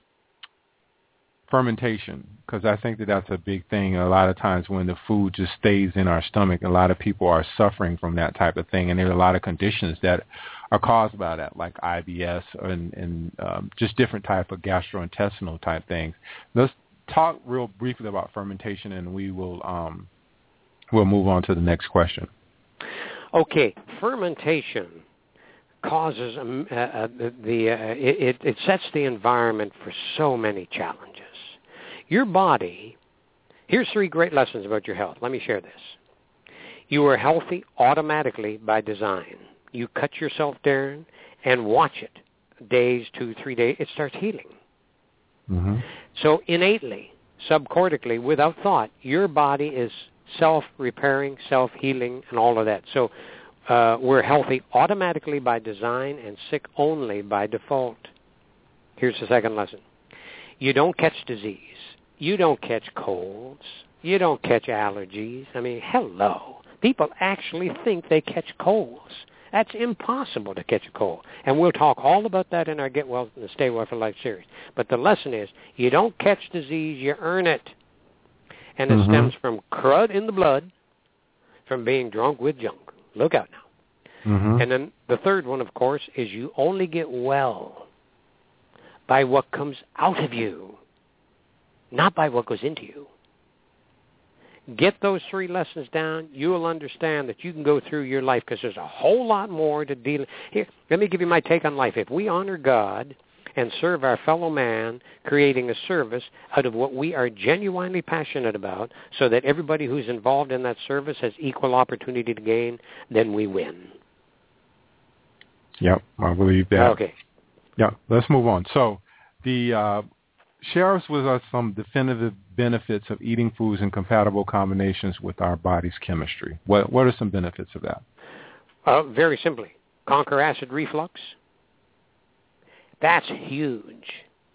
fermentation, because I think that that's a big thing. A lot of times when the food just stays in our stomach, a lot of people are suffering from that type of thing, and there are a lot of conditions that are caused by that, like I B S and, and um, just different type of gastrointestinal type things. Let's talk real briefly about fermentation, and we will um, we'll move on to the next question. Okay, fermentation causes um, uh, uh, the uh, it, it sets the environment for so many challenges. Your body, here's three great lessons about your health. Let me share this. You are healthy automatically by design. You cut yourself down and watch it. Days, two, three days, it starts healing. Mm-hmm. So innately, subcortically, without thought, your body is self-repairing, self-healing, and all of that. So uh, we're healthy automatically by design and sick only by default. Here's the second lesson. You don't catch disease. You don't catch colds. You don't catch allergies. I mean, hello. People actually think they catch colds. That's impossible to catch a cold. And we'll talk all about that in our Get Well and Stay Well for Life series. But the lesson is, you don't catch disease, you earn it. And it mm-hmm. stems from crud in the blood, from being drunk with junk. Look out now. Mm-hmm. And then the third one, of course, is you only get well by what comes out of you, not by what goes into you. Get those three lessons down. You will understand that you can go through your life, because there's a whole lot more to deal. Here, let me give you my take on life. If we honor God and serve our fellow man, creating a service out of what we are genuinely passionate about, so that everybody who's involved in that service has equal opportunity to gain, then we win. Yep, I believe that. Okay. Yeah, let's move on. So the uh, share us with us some definitive benefits of eating foods in compatible combinations with our body's chemistry. What, what are some benefits of that? Uh, very simply, conquer acid reflux. That's huge.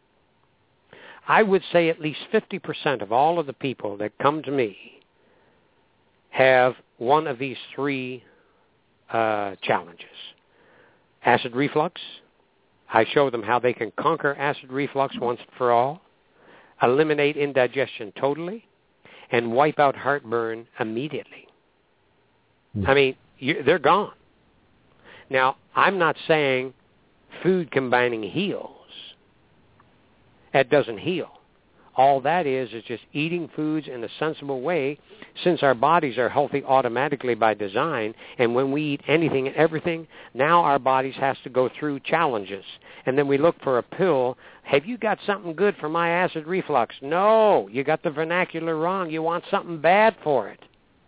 I would say at least fifty percent of all of the people that come to me have one of these three uh, challenges. Acid reflux. I show them how they can conquer acid reflux once and for all, eliminate indigestion totally, and wipe out heartburn immediately. Mm. I mean, you, they're gone. Now, I'm not saying food combining heals. That doesn't heal. All that is is just eating foods in a sensible way, since our bodies are healthy automatically by design, and when we eat anything and everything, now our bodies has to go through challenges. And then we look for a pill. Have you got something good for my acid reflux? No, you got the vernacular wrong. You want something bad for it.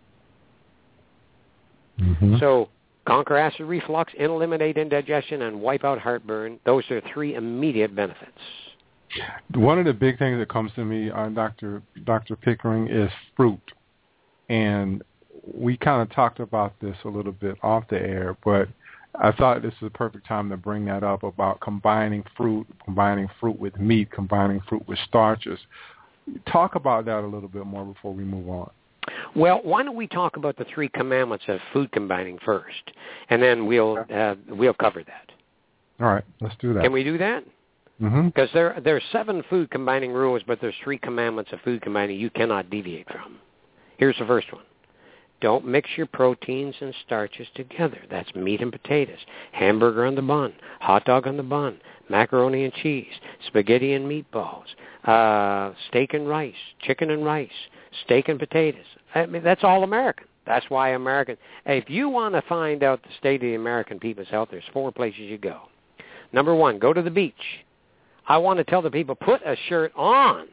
Mm-hmm. So conquer acid reflux, eliminate indigestion, and wipe out heartburn. Those are three immediate benefits. One of the big things that comes to me, uh, Doctor Doctor Pickering, is fruit. And we kind of talked about this a little bit off the air, but I thought this was a perfect time to bring that up about combining fruit, combining fruit with meat, combining fruit with starches. Talk about that a little bit more before we move on. Well, why don't we talk about the three commandments of food combining first, and then we'll uh, we'll cover that. All right, let's do that. Can we do that? Because mm-hmm. there, there are seven food combining rules, but there's three commandments of food combining you cannot deviate from. Here's the first one. Don't mix your proteins and starches together. That's meat and potatoes, hamburger on the bun, hot dog on the bun, macaroni and cheese, spaghetti and meatballs, uh, steak and rice, chicken and rice, steak and potatoes. I mean, that's all American. That's why American. If you want to find out the state of the American people's health, there's four places you go. Number one, go to the beach. I want to tell the people, put a shirt on.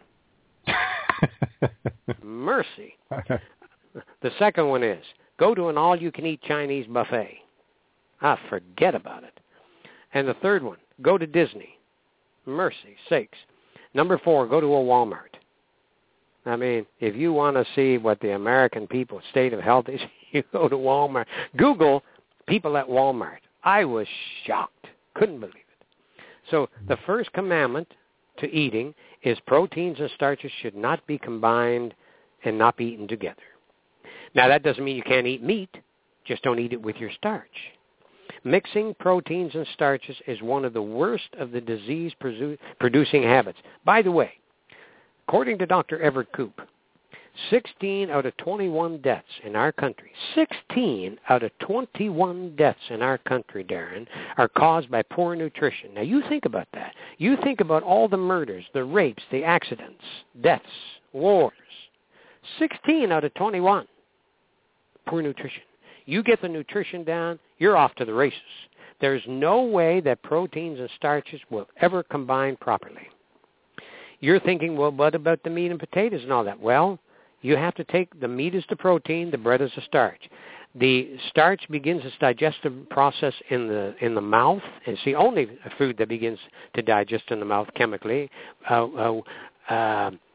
Mercy. The second one is, go to an all-you-can-eat Chinese buffet. Ah, forget about it. And the third one, go to Disney. Mercy sakes. Number four, go to a Walmart. I mean, if you want to see what the American people's state of health is, you go to Walmart. Google people at Walmart. I was shocked. Couldn't believe it. So the first commandment to eating is proteins and starches should not be combined and not be eaten together. Now, that doesn't mean you can't eat meat. Just don't eat it with your starch. Mixing proteins and starches is one of the worst of the disease-producing habits. By the way, according to Doctor Everett Koop, sixteen out of twenty-one deaths in our country, sixteen out of twenty-one deaths in our country, Darren, are caused by poor nutrition. Now, you think about that. You think about all the murders, the rapes, the accidents, deaths, wars. sixteen out of twenty-one, poor nutrition. You get the nutrition down, you're off to the races. There's no way that proteins and starches will ever combine properly. You're thinking, well, what about the meat and potatoes and all that? Well, you have to take the meat as the protein, the bread as the starch. The starch begins its digestive process in the in the mouth. It's the only food that begins to digest in the mouth chemically. Uh, uh, uh,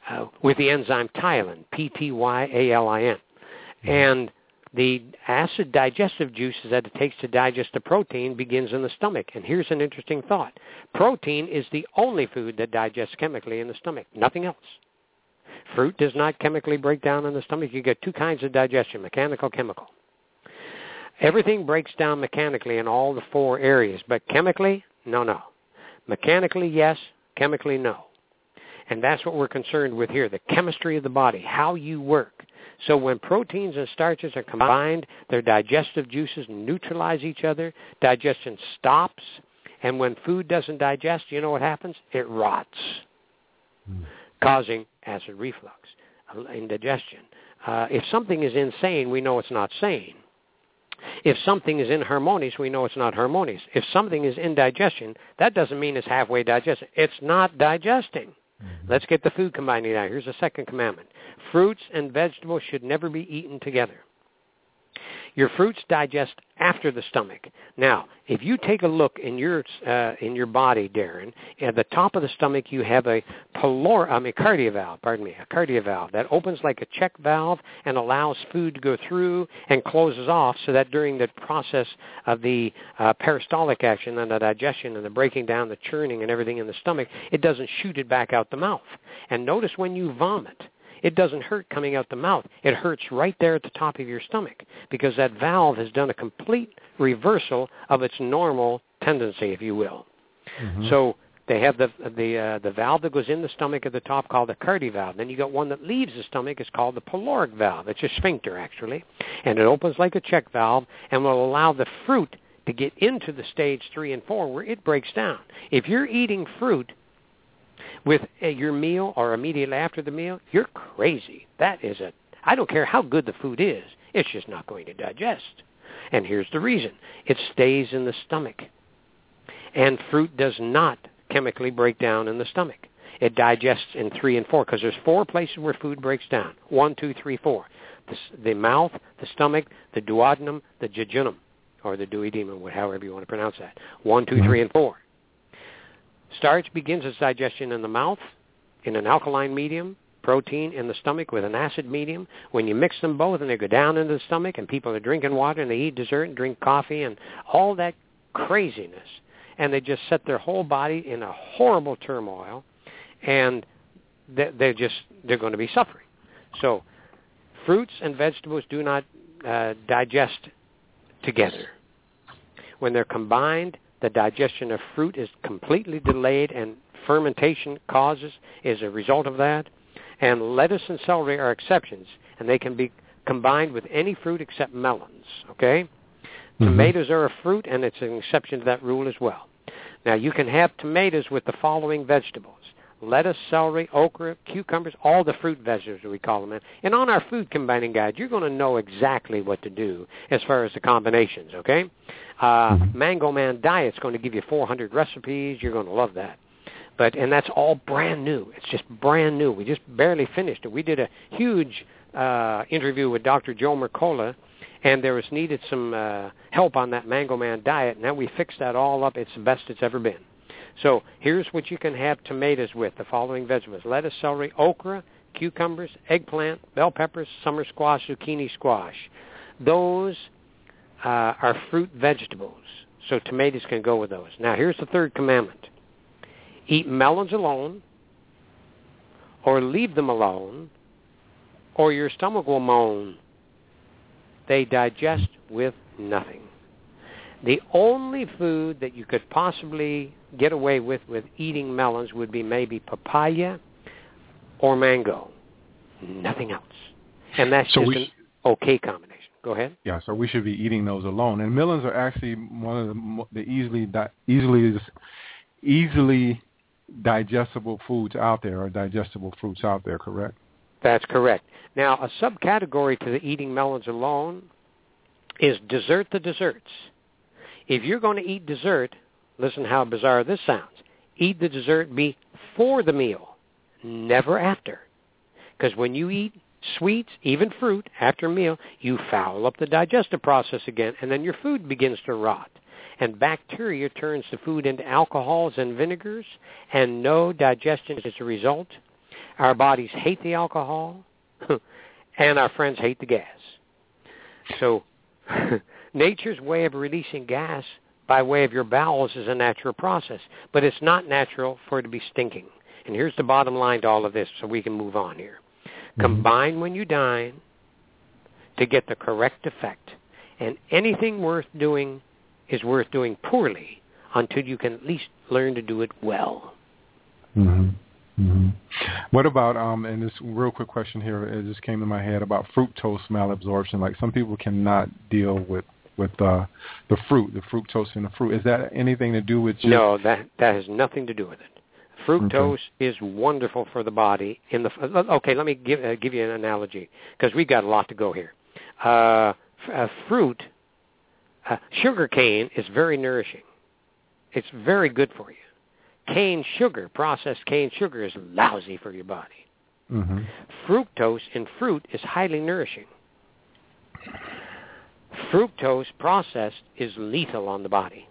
uh, with the enzyme ptyalin, P T Y A L I N. And the acid digestive juices that it takes to digest the protein begins in the stomach. And here's an interesting thought. Protein is the only food that digests chemically in the stomach, nothing else. Fruit does not chemically break down in the stomach. You get two kinds of digestion, mechanical, chemical. Everything breaks down mechanically in all the four areas, but chemically, no, no. Mechanically, yes. Chemically, no. And that's what we're concerned with here, the chemistry of the body, how you work. So when proteins and starches are combined, their digestive juices neutralize each other, digestion stops, and when food doesn't digest, you know what happens? It rots, mm. causing acid reflux, indigestion. Uh, if something is insane, we know it's not sane. If something is inharmonious, we know it's not harmonious. If something is indigestion, that doesn't mean it's halfway digested. It's not digesting. Mm-hmm. Let's get the food combining now. Here's the second commandment. Fruits and vegetables should never be eaten together. Your fruits digest after the stomach. Now, if you take a look in your uh, in your body, Darren, at the top of the stomach you have a pylor, I mean, cardiovalve, pardon me, a cardiovalve that opens like a check valve and allows food to go through and closes off so that during the process of the uh, peristaltic action and the digestion and the breaking down, the churning and everything in the stomach, it doesn't shoot it back out the mouth. And notice when you vomit, it doesn't hurt coming out the mouth. It hurts right there at the top of your stomach because that valve has done a complete reversal of its normal tendency, if you will. Mm-hmm. So they have the the uh, the valve that goes in the stomach at the top called the cardiovalve. Then you got one that leaves the stomach. It's called the pyloric valve. It's a sphincter, actually. And it opens like a check valve and will allow the fruit to get into the stage three and four where it breaks down. If you're eating fruit with uh, your meal or immediately after the meal, you're crazy. That is a, I don't care how good the food is, it's just not going to digest. And here's the reason. It stays in the stomach. And fruit does not chemically break down in the stomach. It digests in three and four because there's four places where food breaks down. One, two, three, four. The, the mouth, the stomach, the duodenum, the jejunum, or the duodenum, however you want to pronounce that. One, two, three, and four. Starch begins its digestion in the mouth, in an alkaline medium, protein in the stomach with an acid medium. When you mix them both and they go down into the stomach and people are drinking water and they eat dessert and drink coffee and all that craziness, and they just set their whole body in a horrible turmoil, and they're just, they're going to be suffering. So fruits and vegetables do not uh, digest together. When they're combined, the digestion of fruit is completely delayed, and fermentation causes is a result of that. And lettuce and celery are exceptions, and they can be combined with any fruit except melons, okay? Mm-hmm. Tomatoes are a fruit, and it's an exception to that rule as well. Now, you can have tomatoes with the following vegetables: lettuce, celery, okra, cucumbers, all the fruit vegetables we call them. And on our food combining guide, you're going to know exactly what to do as far as the combinations, okay? Uh, mm-hmm. Mango Man Diet's going to give you four hundred recipes. You're going to love that. But and that's all brand new. It's just brand new. We just barely finished it. We did a huge uh, interview with Doctor Joe Mercola, and there was needed some uh, help on that Mango Man Diet. And now we fixed that all up. It's the best it's ever been. So here's what you can have tomatoes with, the following vegetables: lettuce, celery, okra, cucumbers, eggplant, bell peppers, summer squash, zucchini squash. Those uh, are fruit vegetables, so tomatoes can go with those. Now here's the third commandment. Eat melons alone, or leave them alone, or your stomach will moan. They digest with nothing. The only food that you could possibly get away with with eating melons would be maybe papaya or mango. Nothing else. And that's so just an okay combination. Go ahead. Yeah, so we should be eating those alone. And melons are actually one of the, the easily di- easily easily digestible foods out there, or digestible fruits out there, correct? That's correct. Now, a subcategory to the eating melons alone is dessert the desserts. If you're going to eat dessert, listen how bizarre this sounds. Eat the dessert before the meal, never after. Because when you eat sweets, even fruit, after a meal, you foul up the digestive process again, and then your food begins to rot. And bacteria turns the food into alcohols and vinegars, and no digestion is a result. Our bodies hate the alcohol, and our friends hate the gas. So nature's way of releasing gas by way of your bowels is a natural process, but it's not natural for it to be stinking. And here's the bottom line to all of this so we can move on here. Mm-hmm. Combine when you dine to get the correct effect. And anything worth doing is worth doing poorly until you can at least learn to do it well. Mm-hmm. Mm-hmm. What about, um, and this real quick question here, it just came to my head about fructose malabsorption. Like some people cannot deal with, with uh, the fruit, the fructose in the fruit. Is that anything to do with just... No, that, that has nothing to do with it. Fructose okay. is wonderful for the body. In the Okay, let me give, uh, give you an analogy because we've got a lot to go here. Uh, uh, fruit, uh, sugar cane is very nourishing. It's very good for you. Cane sugar, processed cane sugar, is lousy for your body. Mm-hmm. Fructose in fruit is highly nourishing. Fructose processed is lethal on the body.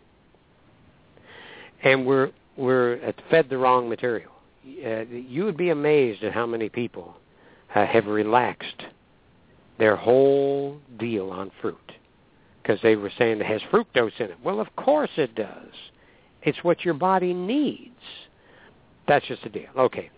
And we're we're fed the wrong material. Uh, you would be amazed at how many people uh, have relaxed their whole deal on fruit because they were saying it has fructose in it. Well, of course it does. It's what your body needs. That's just the deal. Okay.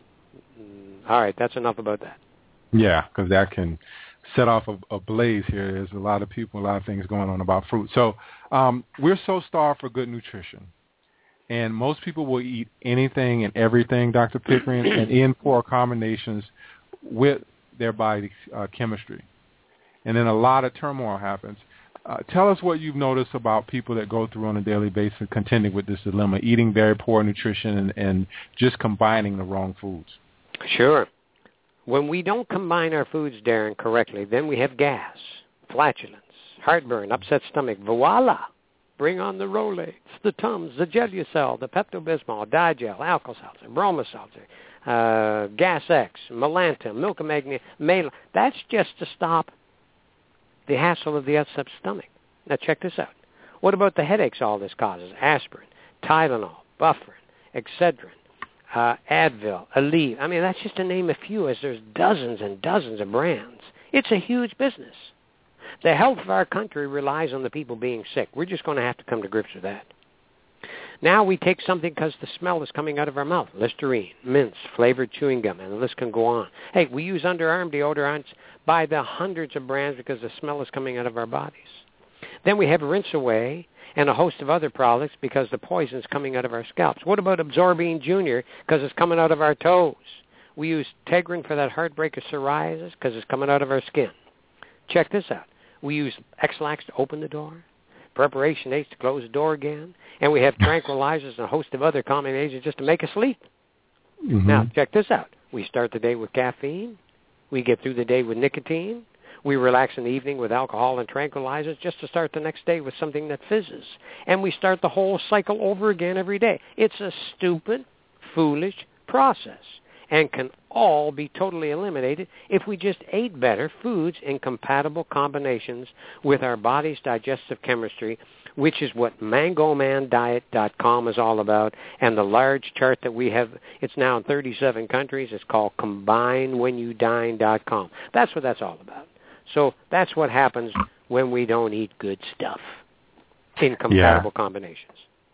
All right, that's enough about that. Yeah, because that can set off a, a blaze here. There's a lot of people, a lot of things going on about fruit. So um, we're so starved for good nutrition. And most people will eat anything and everything, Doctor Pickering, and in poor combinations with their body uh, chemistry. And then a lot of turmoil happens. Uh, tell us what you've noticed about people that go through on a daily basis contending with this dilemma, eating very poor nutrition and, and just combining the wrong foods. Sure. When we don't combine our foods, Darren, correctly, then we have gas, flatulence, heartburn, upset stomach. Voila! Bring on the Rolaids, the Tums, the Gelucel, the Pepto-Bismol, Digel, Alka-Seltzer, Bromoseltzer, uh, Gas-X, Melantin, Milk-O-Magni, Mal. That's just to stop the hassle of the upset stomach. Now check this out. What about the headaches all this causes? Aspirin, Tylenol, Bufferin, Excedrin, uh, Advil, Aleve. I mean, that's just to name a few, as there's dozens and dozens of brands. It's a huge business. The health of our country relies on the people being sick. We're just going to have to come to grips with that. Now we take something because the smell is coming out of our mouth. Listerine, mints, flavored chewing gum, and the list can go on. Hey, we use underarm deodorants by the hundreds of brands because the smell is coming out of our bodies. Then we have Rinse Away and a host of other products because the poison is coming out of our scalps. What about Absorbine Junior because it's coming out of our toes? We use Tegrin for that heartbreak of psoriasis because it's coming out of our skin. Check this out. We use X-Lax to open the door, Preparation H to close the door again, and we have tranquilizers and a host of other calming agents just to make us sleep. Mm-hmm. Now, check this out. We start the day with caffeine. We get through the day with nicotine. We relax in the evening with alcohol and tranquilizers just to start the next day with something that fizzes. And we start the whole cycle over again every day. It's a stupid, foolish process and can all be totally eliminated if we just ate better foods in compatible combinations with our body's digestive chemistry, which is what mango man diet dot com is all about. And the large chart that we have, it's now in thirty-seven countries. It's called combine when you dine dot com. That's what that's all about. So that's what happens when we don't eat good stuff in compatible yeah. combinations.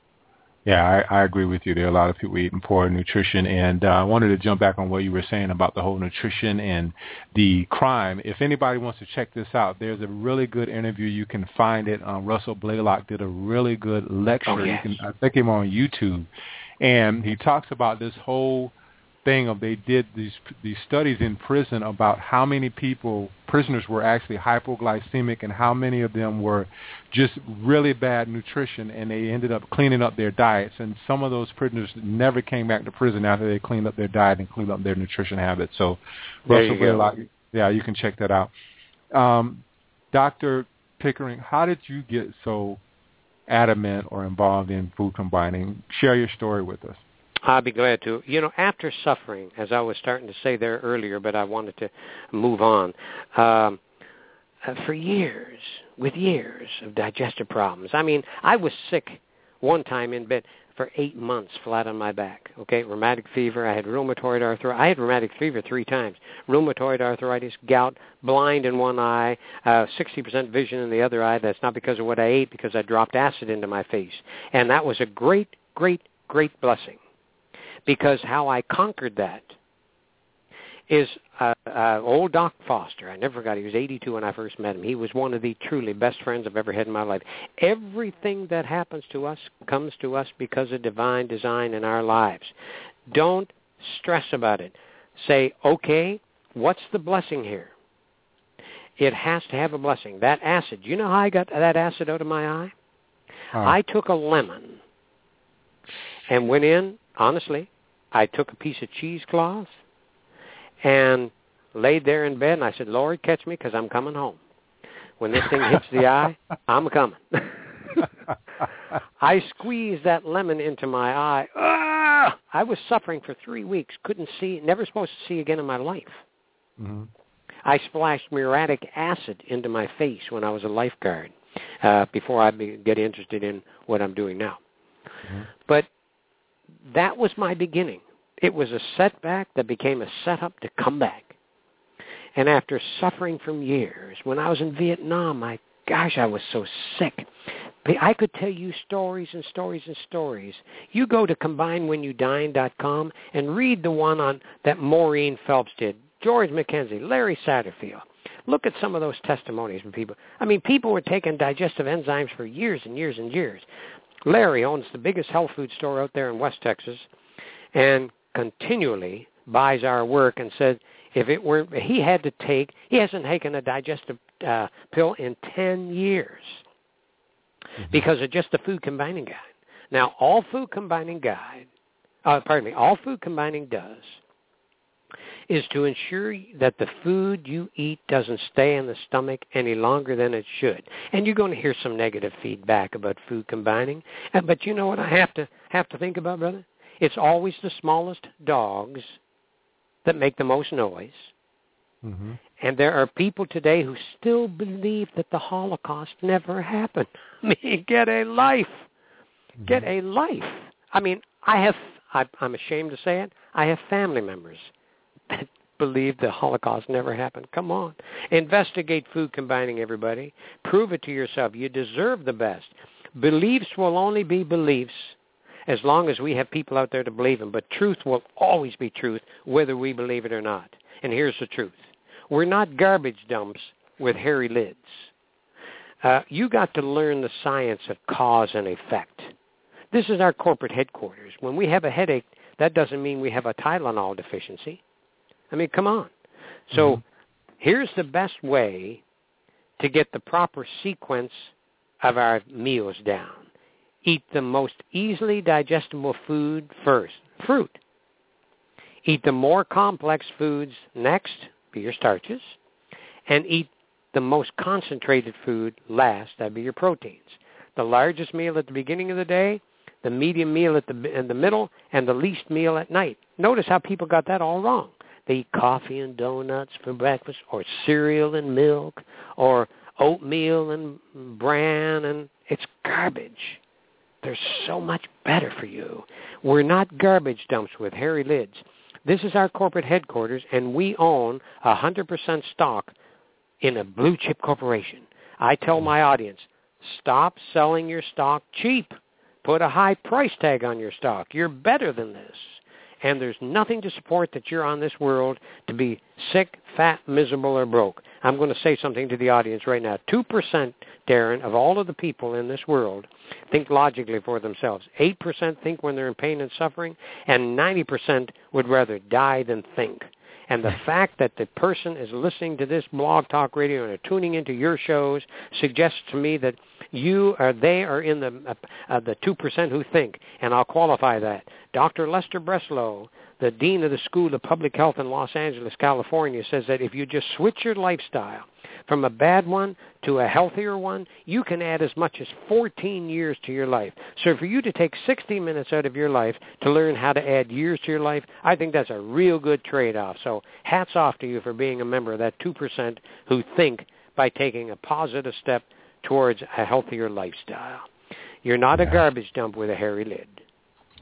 Yeah, I, I agree with you. There are a lot of people eating poor nutrition, and uh, I wanted to jump back on what you were saying about the whole nutrition and the crime. If anybody wants to check this out, there's a really good interview. You can find it. Um, Russell Blaylock did a really good lecture. Oh, yes. You can, I think him on YouTube, and he talks about this whole thing of they did these these studies in prison about how many people, prisoners were actually hypoglycemic and how many of them were just really bad nutrition, and they ended up cleaning up their diets. And some of those prisoners never came back to prison after they cleaned up their diet and cleaned up their nutrition habits. So Russell Blaylock, yeah, you can check that out. Um, Doctor Pickering, how did you get so adamant or involved in food combining? Share your story with us. I'll be glad to. You know, after suffering, as I was starting to say there earlier, but I wanted to move on, um, uh, for years, with years of digestive problems. I mean, I was sick one time in bed for eight months flat on my back, okay? Rheumatic fever. I had rheumatoid arthritis. I had rheumatic fever three times. Rheumatoid arthritis, gout, blind in one eye, uh, sixty percent vision in the other eye. That's not because of what I ate, because I dropped acid into my face. And that was a great, great, great blessing, because how I conquered that is uh, uh, old Doc Foster. I never forgot. He was eighty-two when I first met him. He was one of the truly best friends I've ever had in my life. Everything that happens to us comes to us because of divine design in our lives. Don't stress about it. Say, okay, what's the blessing here? It has to have a blessing. That acid, you know how I got that acid out of my eye? Huh. I took a lemon and went in, honestly, I took a piece of cheesecloth and laid there in bed, and I said, Lord, catch me, because I'm coming home. When this thing hits the eye, I'm coming. I squeezed that lemon into my eye. Ah! I was suffering for three weeks, couldn't see, never supposed to see again in my life. Mm-hmm. I splashed muriatic acid into my face when I was a lifeguard, uh, before I be, get interested in what I'm doing now. Mm-hmm. But that was my beginning. It was a setback that became a setup to come back. And after suffering from years, when I was in Vietnam, my gosh, I was so sick. I could tell you stories and stories and stories. You go to combine when you dine dot com and read the one on that Maureen Phelps did, George McKenzie, Larry Satterfield. Look at some of those testimonies from people. I mean, people were taking digestive enzymes for years and years and years. Larry owns the biggest health food store out there in West Texas, and continually buys our work and said if it weren't, he had to take, he hasn't taken a digestive uh, pill in ten years mm-hmm. because of just the food combining guide. Now, all food combining guide, uh, pardon me, all food combining does is to ensure that the food you eat doesn't stay in the stomach any longer than it should. And you're going to hear some negative feedback about food combining. And, but you know what I have to have to think about, brother? It's always the smallest dogs that make the most noise. Mm-hmm. And there are people today who still believe that the Holocaust never happened. I mean, get a life. Mm-hmm. Get a life. I mean, I have, I, I'm ashamed to say it, I have family members that believe the Holocaust never happened. Come on. Investigate food combining, everybody. Prove it to yourself. You deserve the best. Beliefs will only be beliefs as long as we have people out there to believe them. But truth will always be truth, whether we believe it or not. And here's the truth. We're not garbage dumps with hairy lids. Uh, you got to learn the science of cause and effect. This is our corporate headquarters. When we have a headache, that doesn't mean we have a Tylenol deficiency. I mean, come on. So mm-hmm. here's the best way to get the proper sequence of our meals down. Eat the most easily digestible food first, fruit. Eat the more complex foods next, be your starches, and eat the most concentrated food last, that'd be your proteins. The largest meal at the beginning of the day, the medium meal at the in the middle, and the least meal at night. Notice how people got that all wrong. They eat coffee and donuts for breakfast, or cereal and milk, or oatmeal and bran, and it's garbage. There's so much better for you. We're not garbage dumps with hairy lids. This is our corporate headquarters, and we own one hundred percent stock in a blue-chip corporation. I tell my audience, stop selling your stock cheap. Put a high price tag on your stock. You're better than this. And there's nothing to support that you're on this world to be sick, fat, miserable, or broke. I'm going to say something to the audience right now. two percent, Darren, of all of the people in this world think logically for themselves. eight percent think when they're in pain and suffering, and ninety percent would rather die than think. And the fact that the person is listening to this blog talk radio and are tuning into your shows suggests to me that you or they are in the uh, uh, the two percent who think. And I'll qualify that. Doctor Lester Breslow, the Dean of the School of Public Health in Los Angeles, California, says that if you just switch your lifestyle from a bad one to a healthier one, you can add as much as fourteen years to your life. So for you to take sixty minutes out of your life to learn how to add years to your life, I think that's a real good trade-off. So hats off to you for being a member of that two percent who think by taking a positive step towards a healthier lifestyle. You're not a garbage dump with a hairy lid.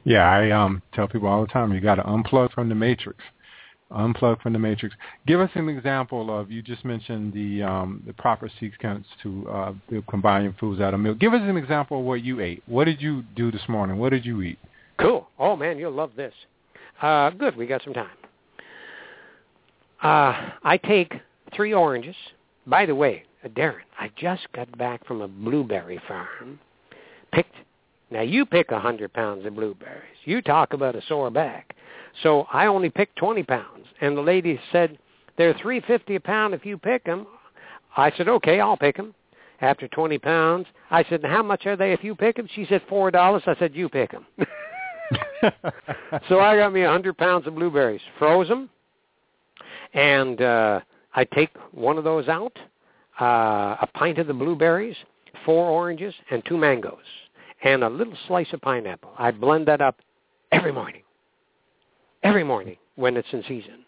Yeah, I um, tell people all the time, you got to unplug from the matrix. Unplug from the matrix. Give us an example of, you just mentioned the um, the proper sequence to uh, combining foods out of milk. Give us an example of what you ate. What did you do this morning? What did you eat? Cool. Oh, man, you'll love this. Uh, good, we got some time. Uh, I take three oranges. By the way, uh, Darren, I just got back from a blueberry farm. Picked, now you pick one hundred pounds of blueberries. You talk about a sore back. So I only picked twenty pounds. And the lady said, they're three dollars and fifty cents a pound if you pick them. I said, okay, I'll pick them. After twenty pounds, I said, how much are they if you pick them? She said, four dollars. I said, you pick them. So I got me one hundred pounds of blueberries, froze them, and uh, I take one of those out, uh, a pint of the blueberries, four oranges, and two mangoes, and a little slice of pineapple. I blend that up every morning, every morning when it's in season.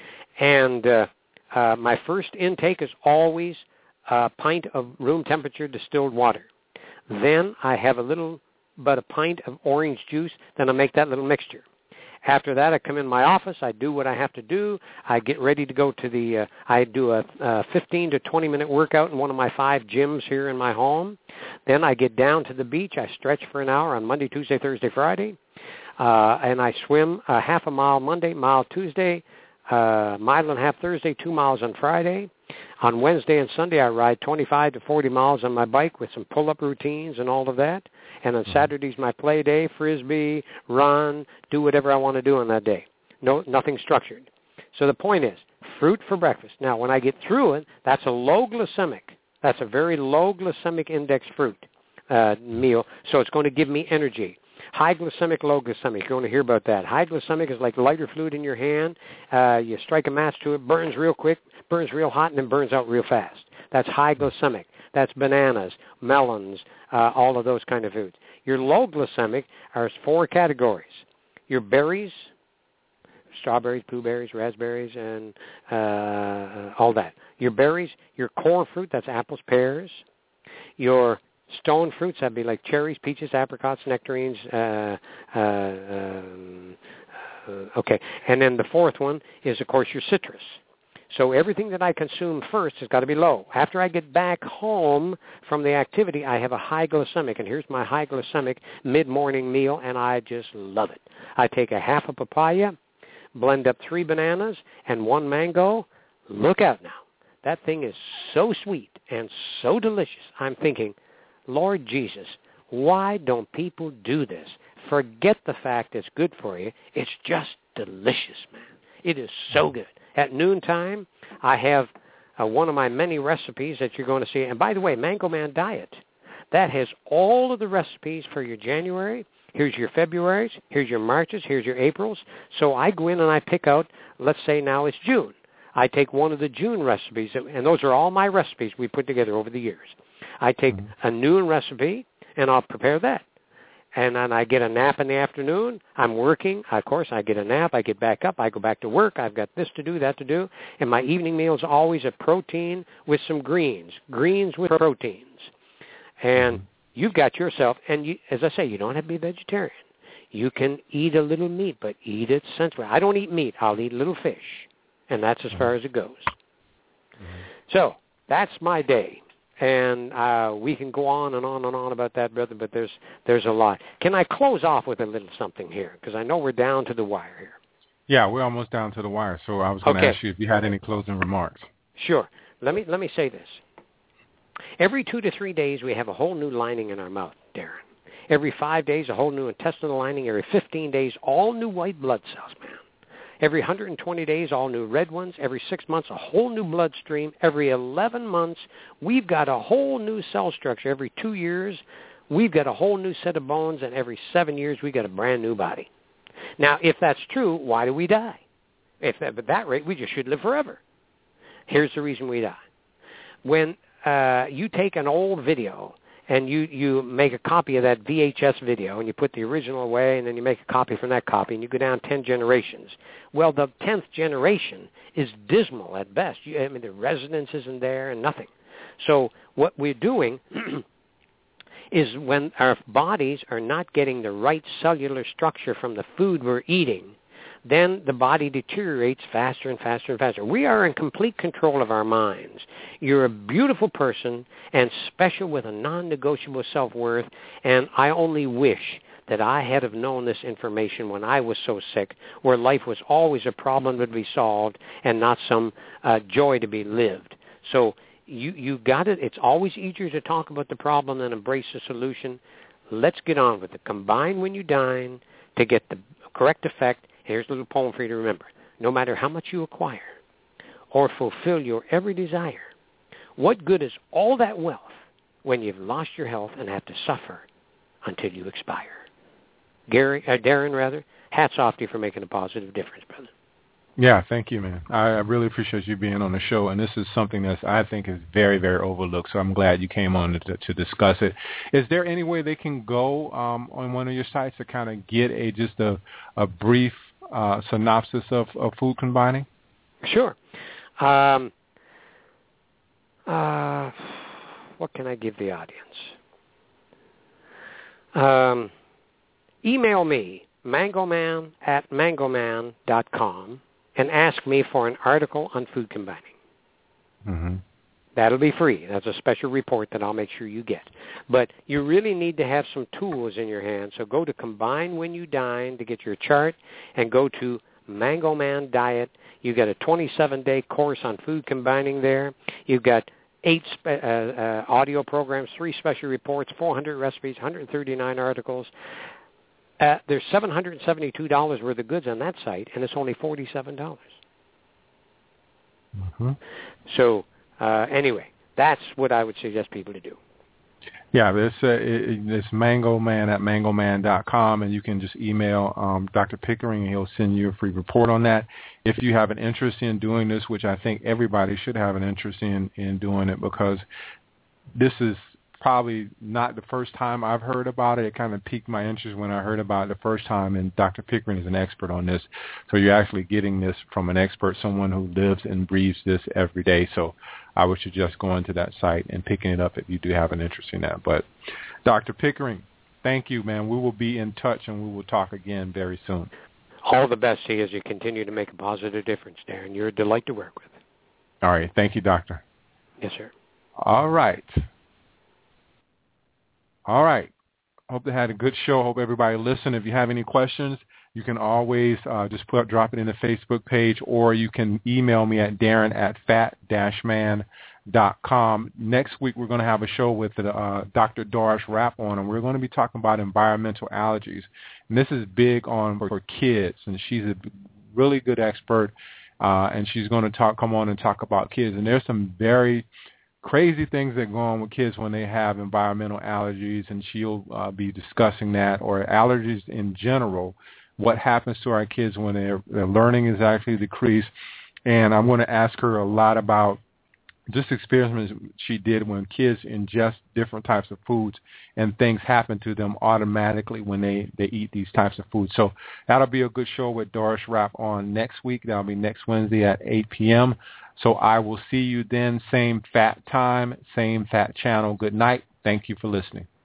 And uh, uh, my first intake is always a pint of room temperature distilled water. Then I have a little but a pint of orange juice, then I make that little mixture. After that, I come in my office, I do what I have to do, I get ready to go to the, uh, I do a, a fifteen to twenty minute workout in one of my five gyms here in my home. Then I get down to the beach, I stretch for an hour on Monday, Tuesday, Thursday, Friday, uh, and I swim uh, half a mile Monday, mile Tuesday, uh, mile and a half Thursday, two miles on Friday. On Wednesday and Sunday, I ride twenty-five to forty miles on my bike with some pull-up routines and all of that. And on Saturday's my play day, frisbee, run, do whatever I want to do on that day. No, nothing structured. So the point is, fruit for breakfast. Now, when I get through it, that's a low glycemic. That's a very low glycemic index fruit uh, meal, so it's going to give me energy. High glycemic, low glycemic. You're going to hear about that. High glycemic is like lighter fluid in your hand. Uh, you strike a match to it, burns real quick, burns real hot, and then burns out real fast. That's high glycemic. That's bananas, melons, uh, all of those kind of foods. Your low glycemic are four categories. Your berries, strawberries, blueberries, raspberries, and uh, all that. Your berries, your core fruit, that's apples, pears. Your stone fruits, that'd be like cherries, peaches, apricots, nectarines. Uh, uh, um, uh, okay, and then the fourth one is, of course, your citrus. So everything that I consume first has got to be low. After I get back home from the activity, I have a high glycemic, and here's my high glycemic mid-morning meal, and I just love it. I take a half a papaya, blend up three bananas and one mango. Look out now. That thing is so sweet and so delicious. I'm thinking, Lord Jesus, why don't people do this? Forget the fact it's good for you. It's just delicious, man. It is so good. At noontime, I have uh, one of my many recipes that you're going to see. And by the way, Mango Man Diet, that has all of the recipes for your January. Here's your February's. Here's your March's. Here's your April's. So I go in and I pick out, let's say now it's June. I take one of the June recipes, and those are all my recipes we put together over the years. I take mm-hmm. a noon recipe, and I'll prepare that. And then I get a nap in the afternoon. I'm working. Of course, I get a nap. I get back up. I go back to work. I've got this to do, that to do. And my evening meal is always a protein with some greens, greens with proteins. And mm-hmm. you've got yourself, and you, as I say, you don't have to be vegetarian. You can eat a little meat, but eat it sensibly. I don't eat meat. I'll eat a little fish. And that's as far as it goes. Mm-hmm. So that's my day. And uh, we can go on and on and on about that, brother, but there's there's a lot. Can I close off with a little something here? Because I know we're down to the wire here. Yeah, we're almost down to the wire, so I was going to okay. ask you if you had any closing remarks. Sure. Let me let me say this. Every two to three days, we have a whole new lining in our mouth, Darren. Every five days, a whole new intestinal lining. Every fifteen days, all new white blood cells, man. Every one hundred twenty days, all new red ones. Every six months, a whole new bloodstream. Every eleven months, we've got a whole new cell structure. Every two years, we've got a whole new set of bones. And every seven years, we've got a brand new body. Now, if that's true, why do we die? If that, at that rate, we just should live forever. Here's the reason we die. When uh, you take an old video and you, you make a copy of that V H S video, and you put the original away, and then you make a copy from that copy, and you go down ten generations. Well, the tenth generation is dismal at best. You, I mean, the resonance isn't there and nothing. So what we're doing is when our bodies are not getting the right cellular structure from the food we're eating, then the body deteriorates faster and faster and faster. We are in complete control of our minds. You're a beautiful person and special with a non-negotiable self-worth, and I only wish that I had have known this information when I was so sick, where life was always a problem to be solved and not some uh, joy to be lived. So you you got it. It's always easier to talk about the problem than embrace the solution. Let's get on with it. Combine when you dine to get the correct effect. Here's a little poem for you to remember. No matter how much you acquire or fulfill your every desire, what good is all that wealth when you've lost your health and have to suffer until you expire? Gary, uh, Darren, rather, hats off to you for making a positive difference, brother. Yeah, thank you, man. I really appreciate you being on the show, and this is something that I think is very, very overlooked, so I'm glad you came on to, to discuss it. Is there any way they can go um, on one of your sites to kind of get a just a, a brief uh, synopsis of, of food combining? Sure. Um, uh, what can I give the audience? Um, email me, mangoman at mangoman dot com, and ask me for an article on food combining. Mm-hmm. That'll be free. That's a special report that I'll make sure you get. But you really need to have some tools in your hand. So go to Combine When You Dine to get your chart, and go to Mango Man Diet. You got a twenty-seven day course on food combining there. You've got eight spe- uh, uh, audio programs, three special reports, four hundred recipes, one hundred thirty-nine articles. Uh, there's seven hundred seventy-two dollars worth of goods on that site, and it's only forty-seven dollars. Mm-hmm. So uh, anyway, that's what I would suggest people to do. Yeah, this uh, it, it's mangoman at mangoman dot com, and you can just email um, Doctor Pickering, and he'll send you a free report on that. If you have an interest in doing this, which I think everybody should have an interest in, in doing it, because this is probably not the first time I've heard about it. It kind of piqued my interest when I heard about it the first time, and Doctor Pickering is an expert on this. So you're actually getting this from an expert, someone who lives and breathes this every day. So I would suggest going to that site and picking it up if you do have an interest in that. But Doctor Pickering, thank you, man. We will be in touch, and we will talk again very soon. All the best to you as you continue to make a positive difference, Darren. You're a delight to work with. All right. Thank you, Doctor. Yes, sir. All right. All right. Hope they had a good show. Hope everybody listened. If you have any questions, you can always uh, just put drop it in the Facebook page, or you can email me at Darren at fat dash man dot com. Next week, we're going to have a show with uh, Doctor Doris Rapp on, and we're going to be talking about environmental allergies. And this is big on for kids, and she's a really good expert, uh, and she's going to talk come on and talk about kids. And there's some very crazy things that go on with kids when they have environmental allergies, and she'll uh, be discussing that, or allergies in general, what happens to our kids when their, their learning is actually decreased. And I'm going to ask her a lot about just experiments she did when kids ingest different types of foods, and things happen to them automatically when they, they eat these types of foods. So that'll be a good show with Doris Rapp on next week. That'll be next Wednesday at eight p.m. So I will see you then, same fat time, same fat channel. Good night. Thank you for listening.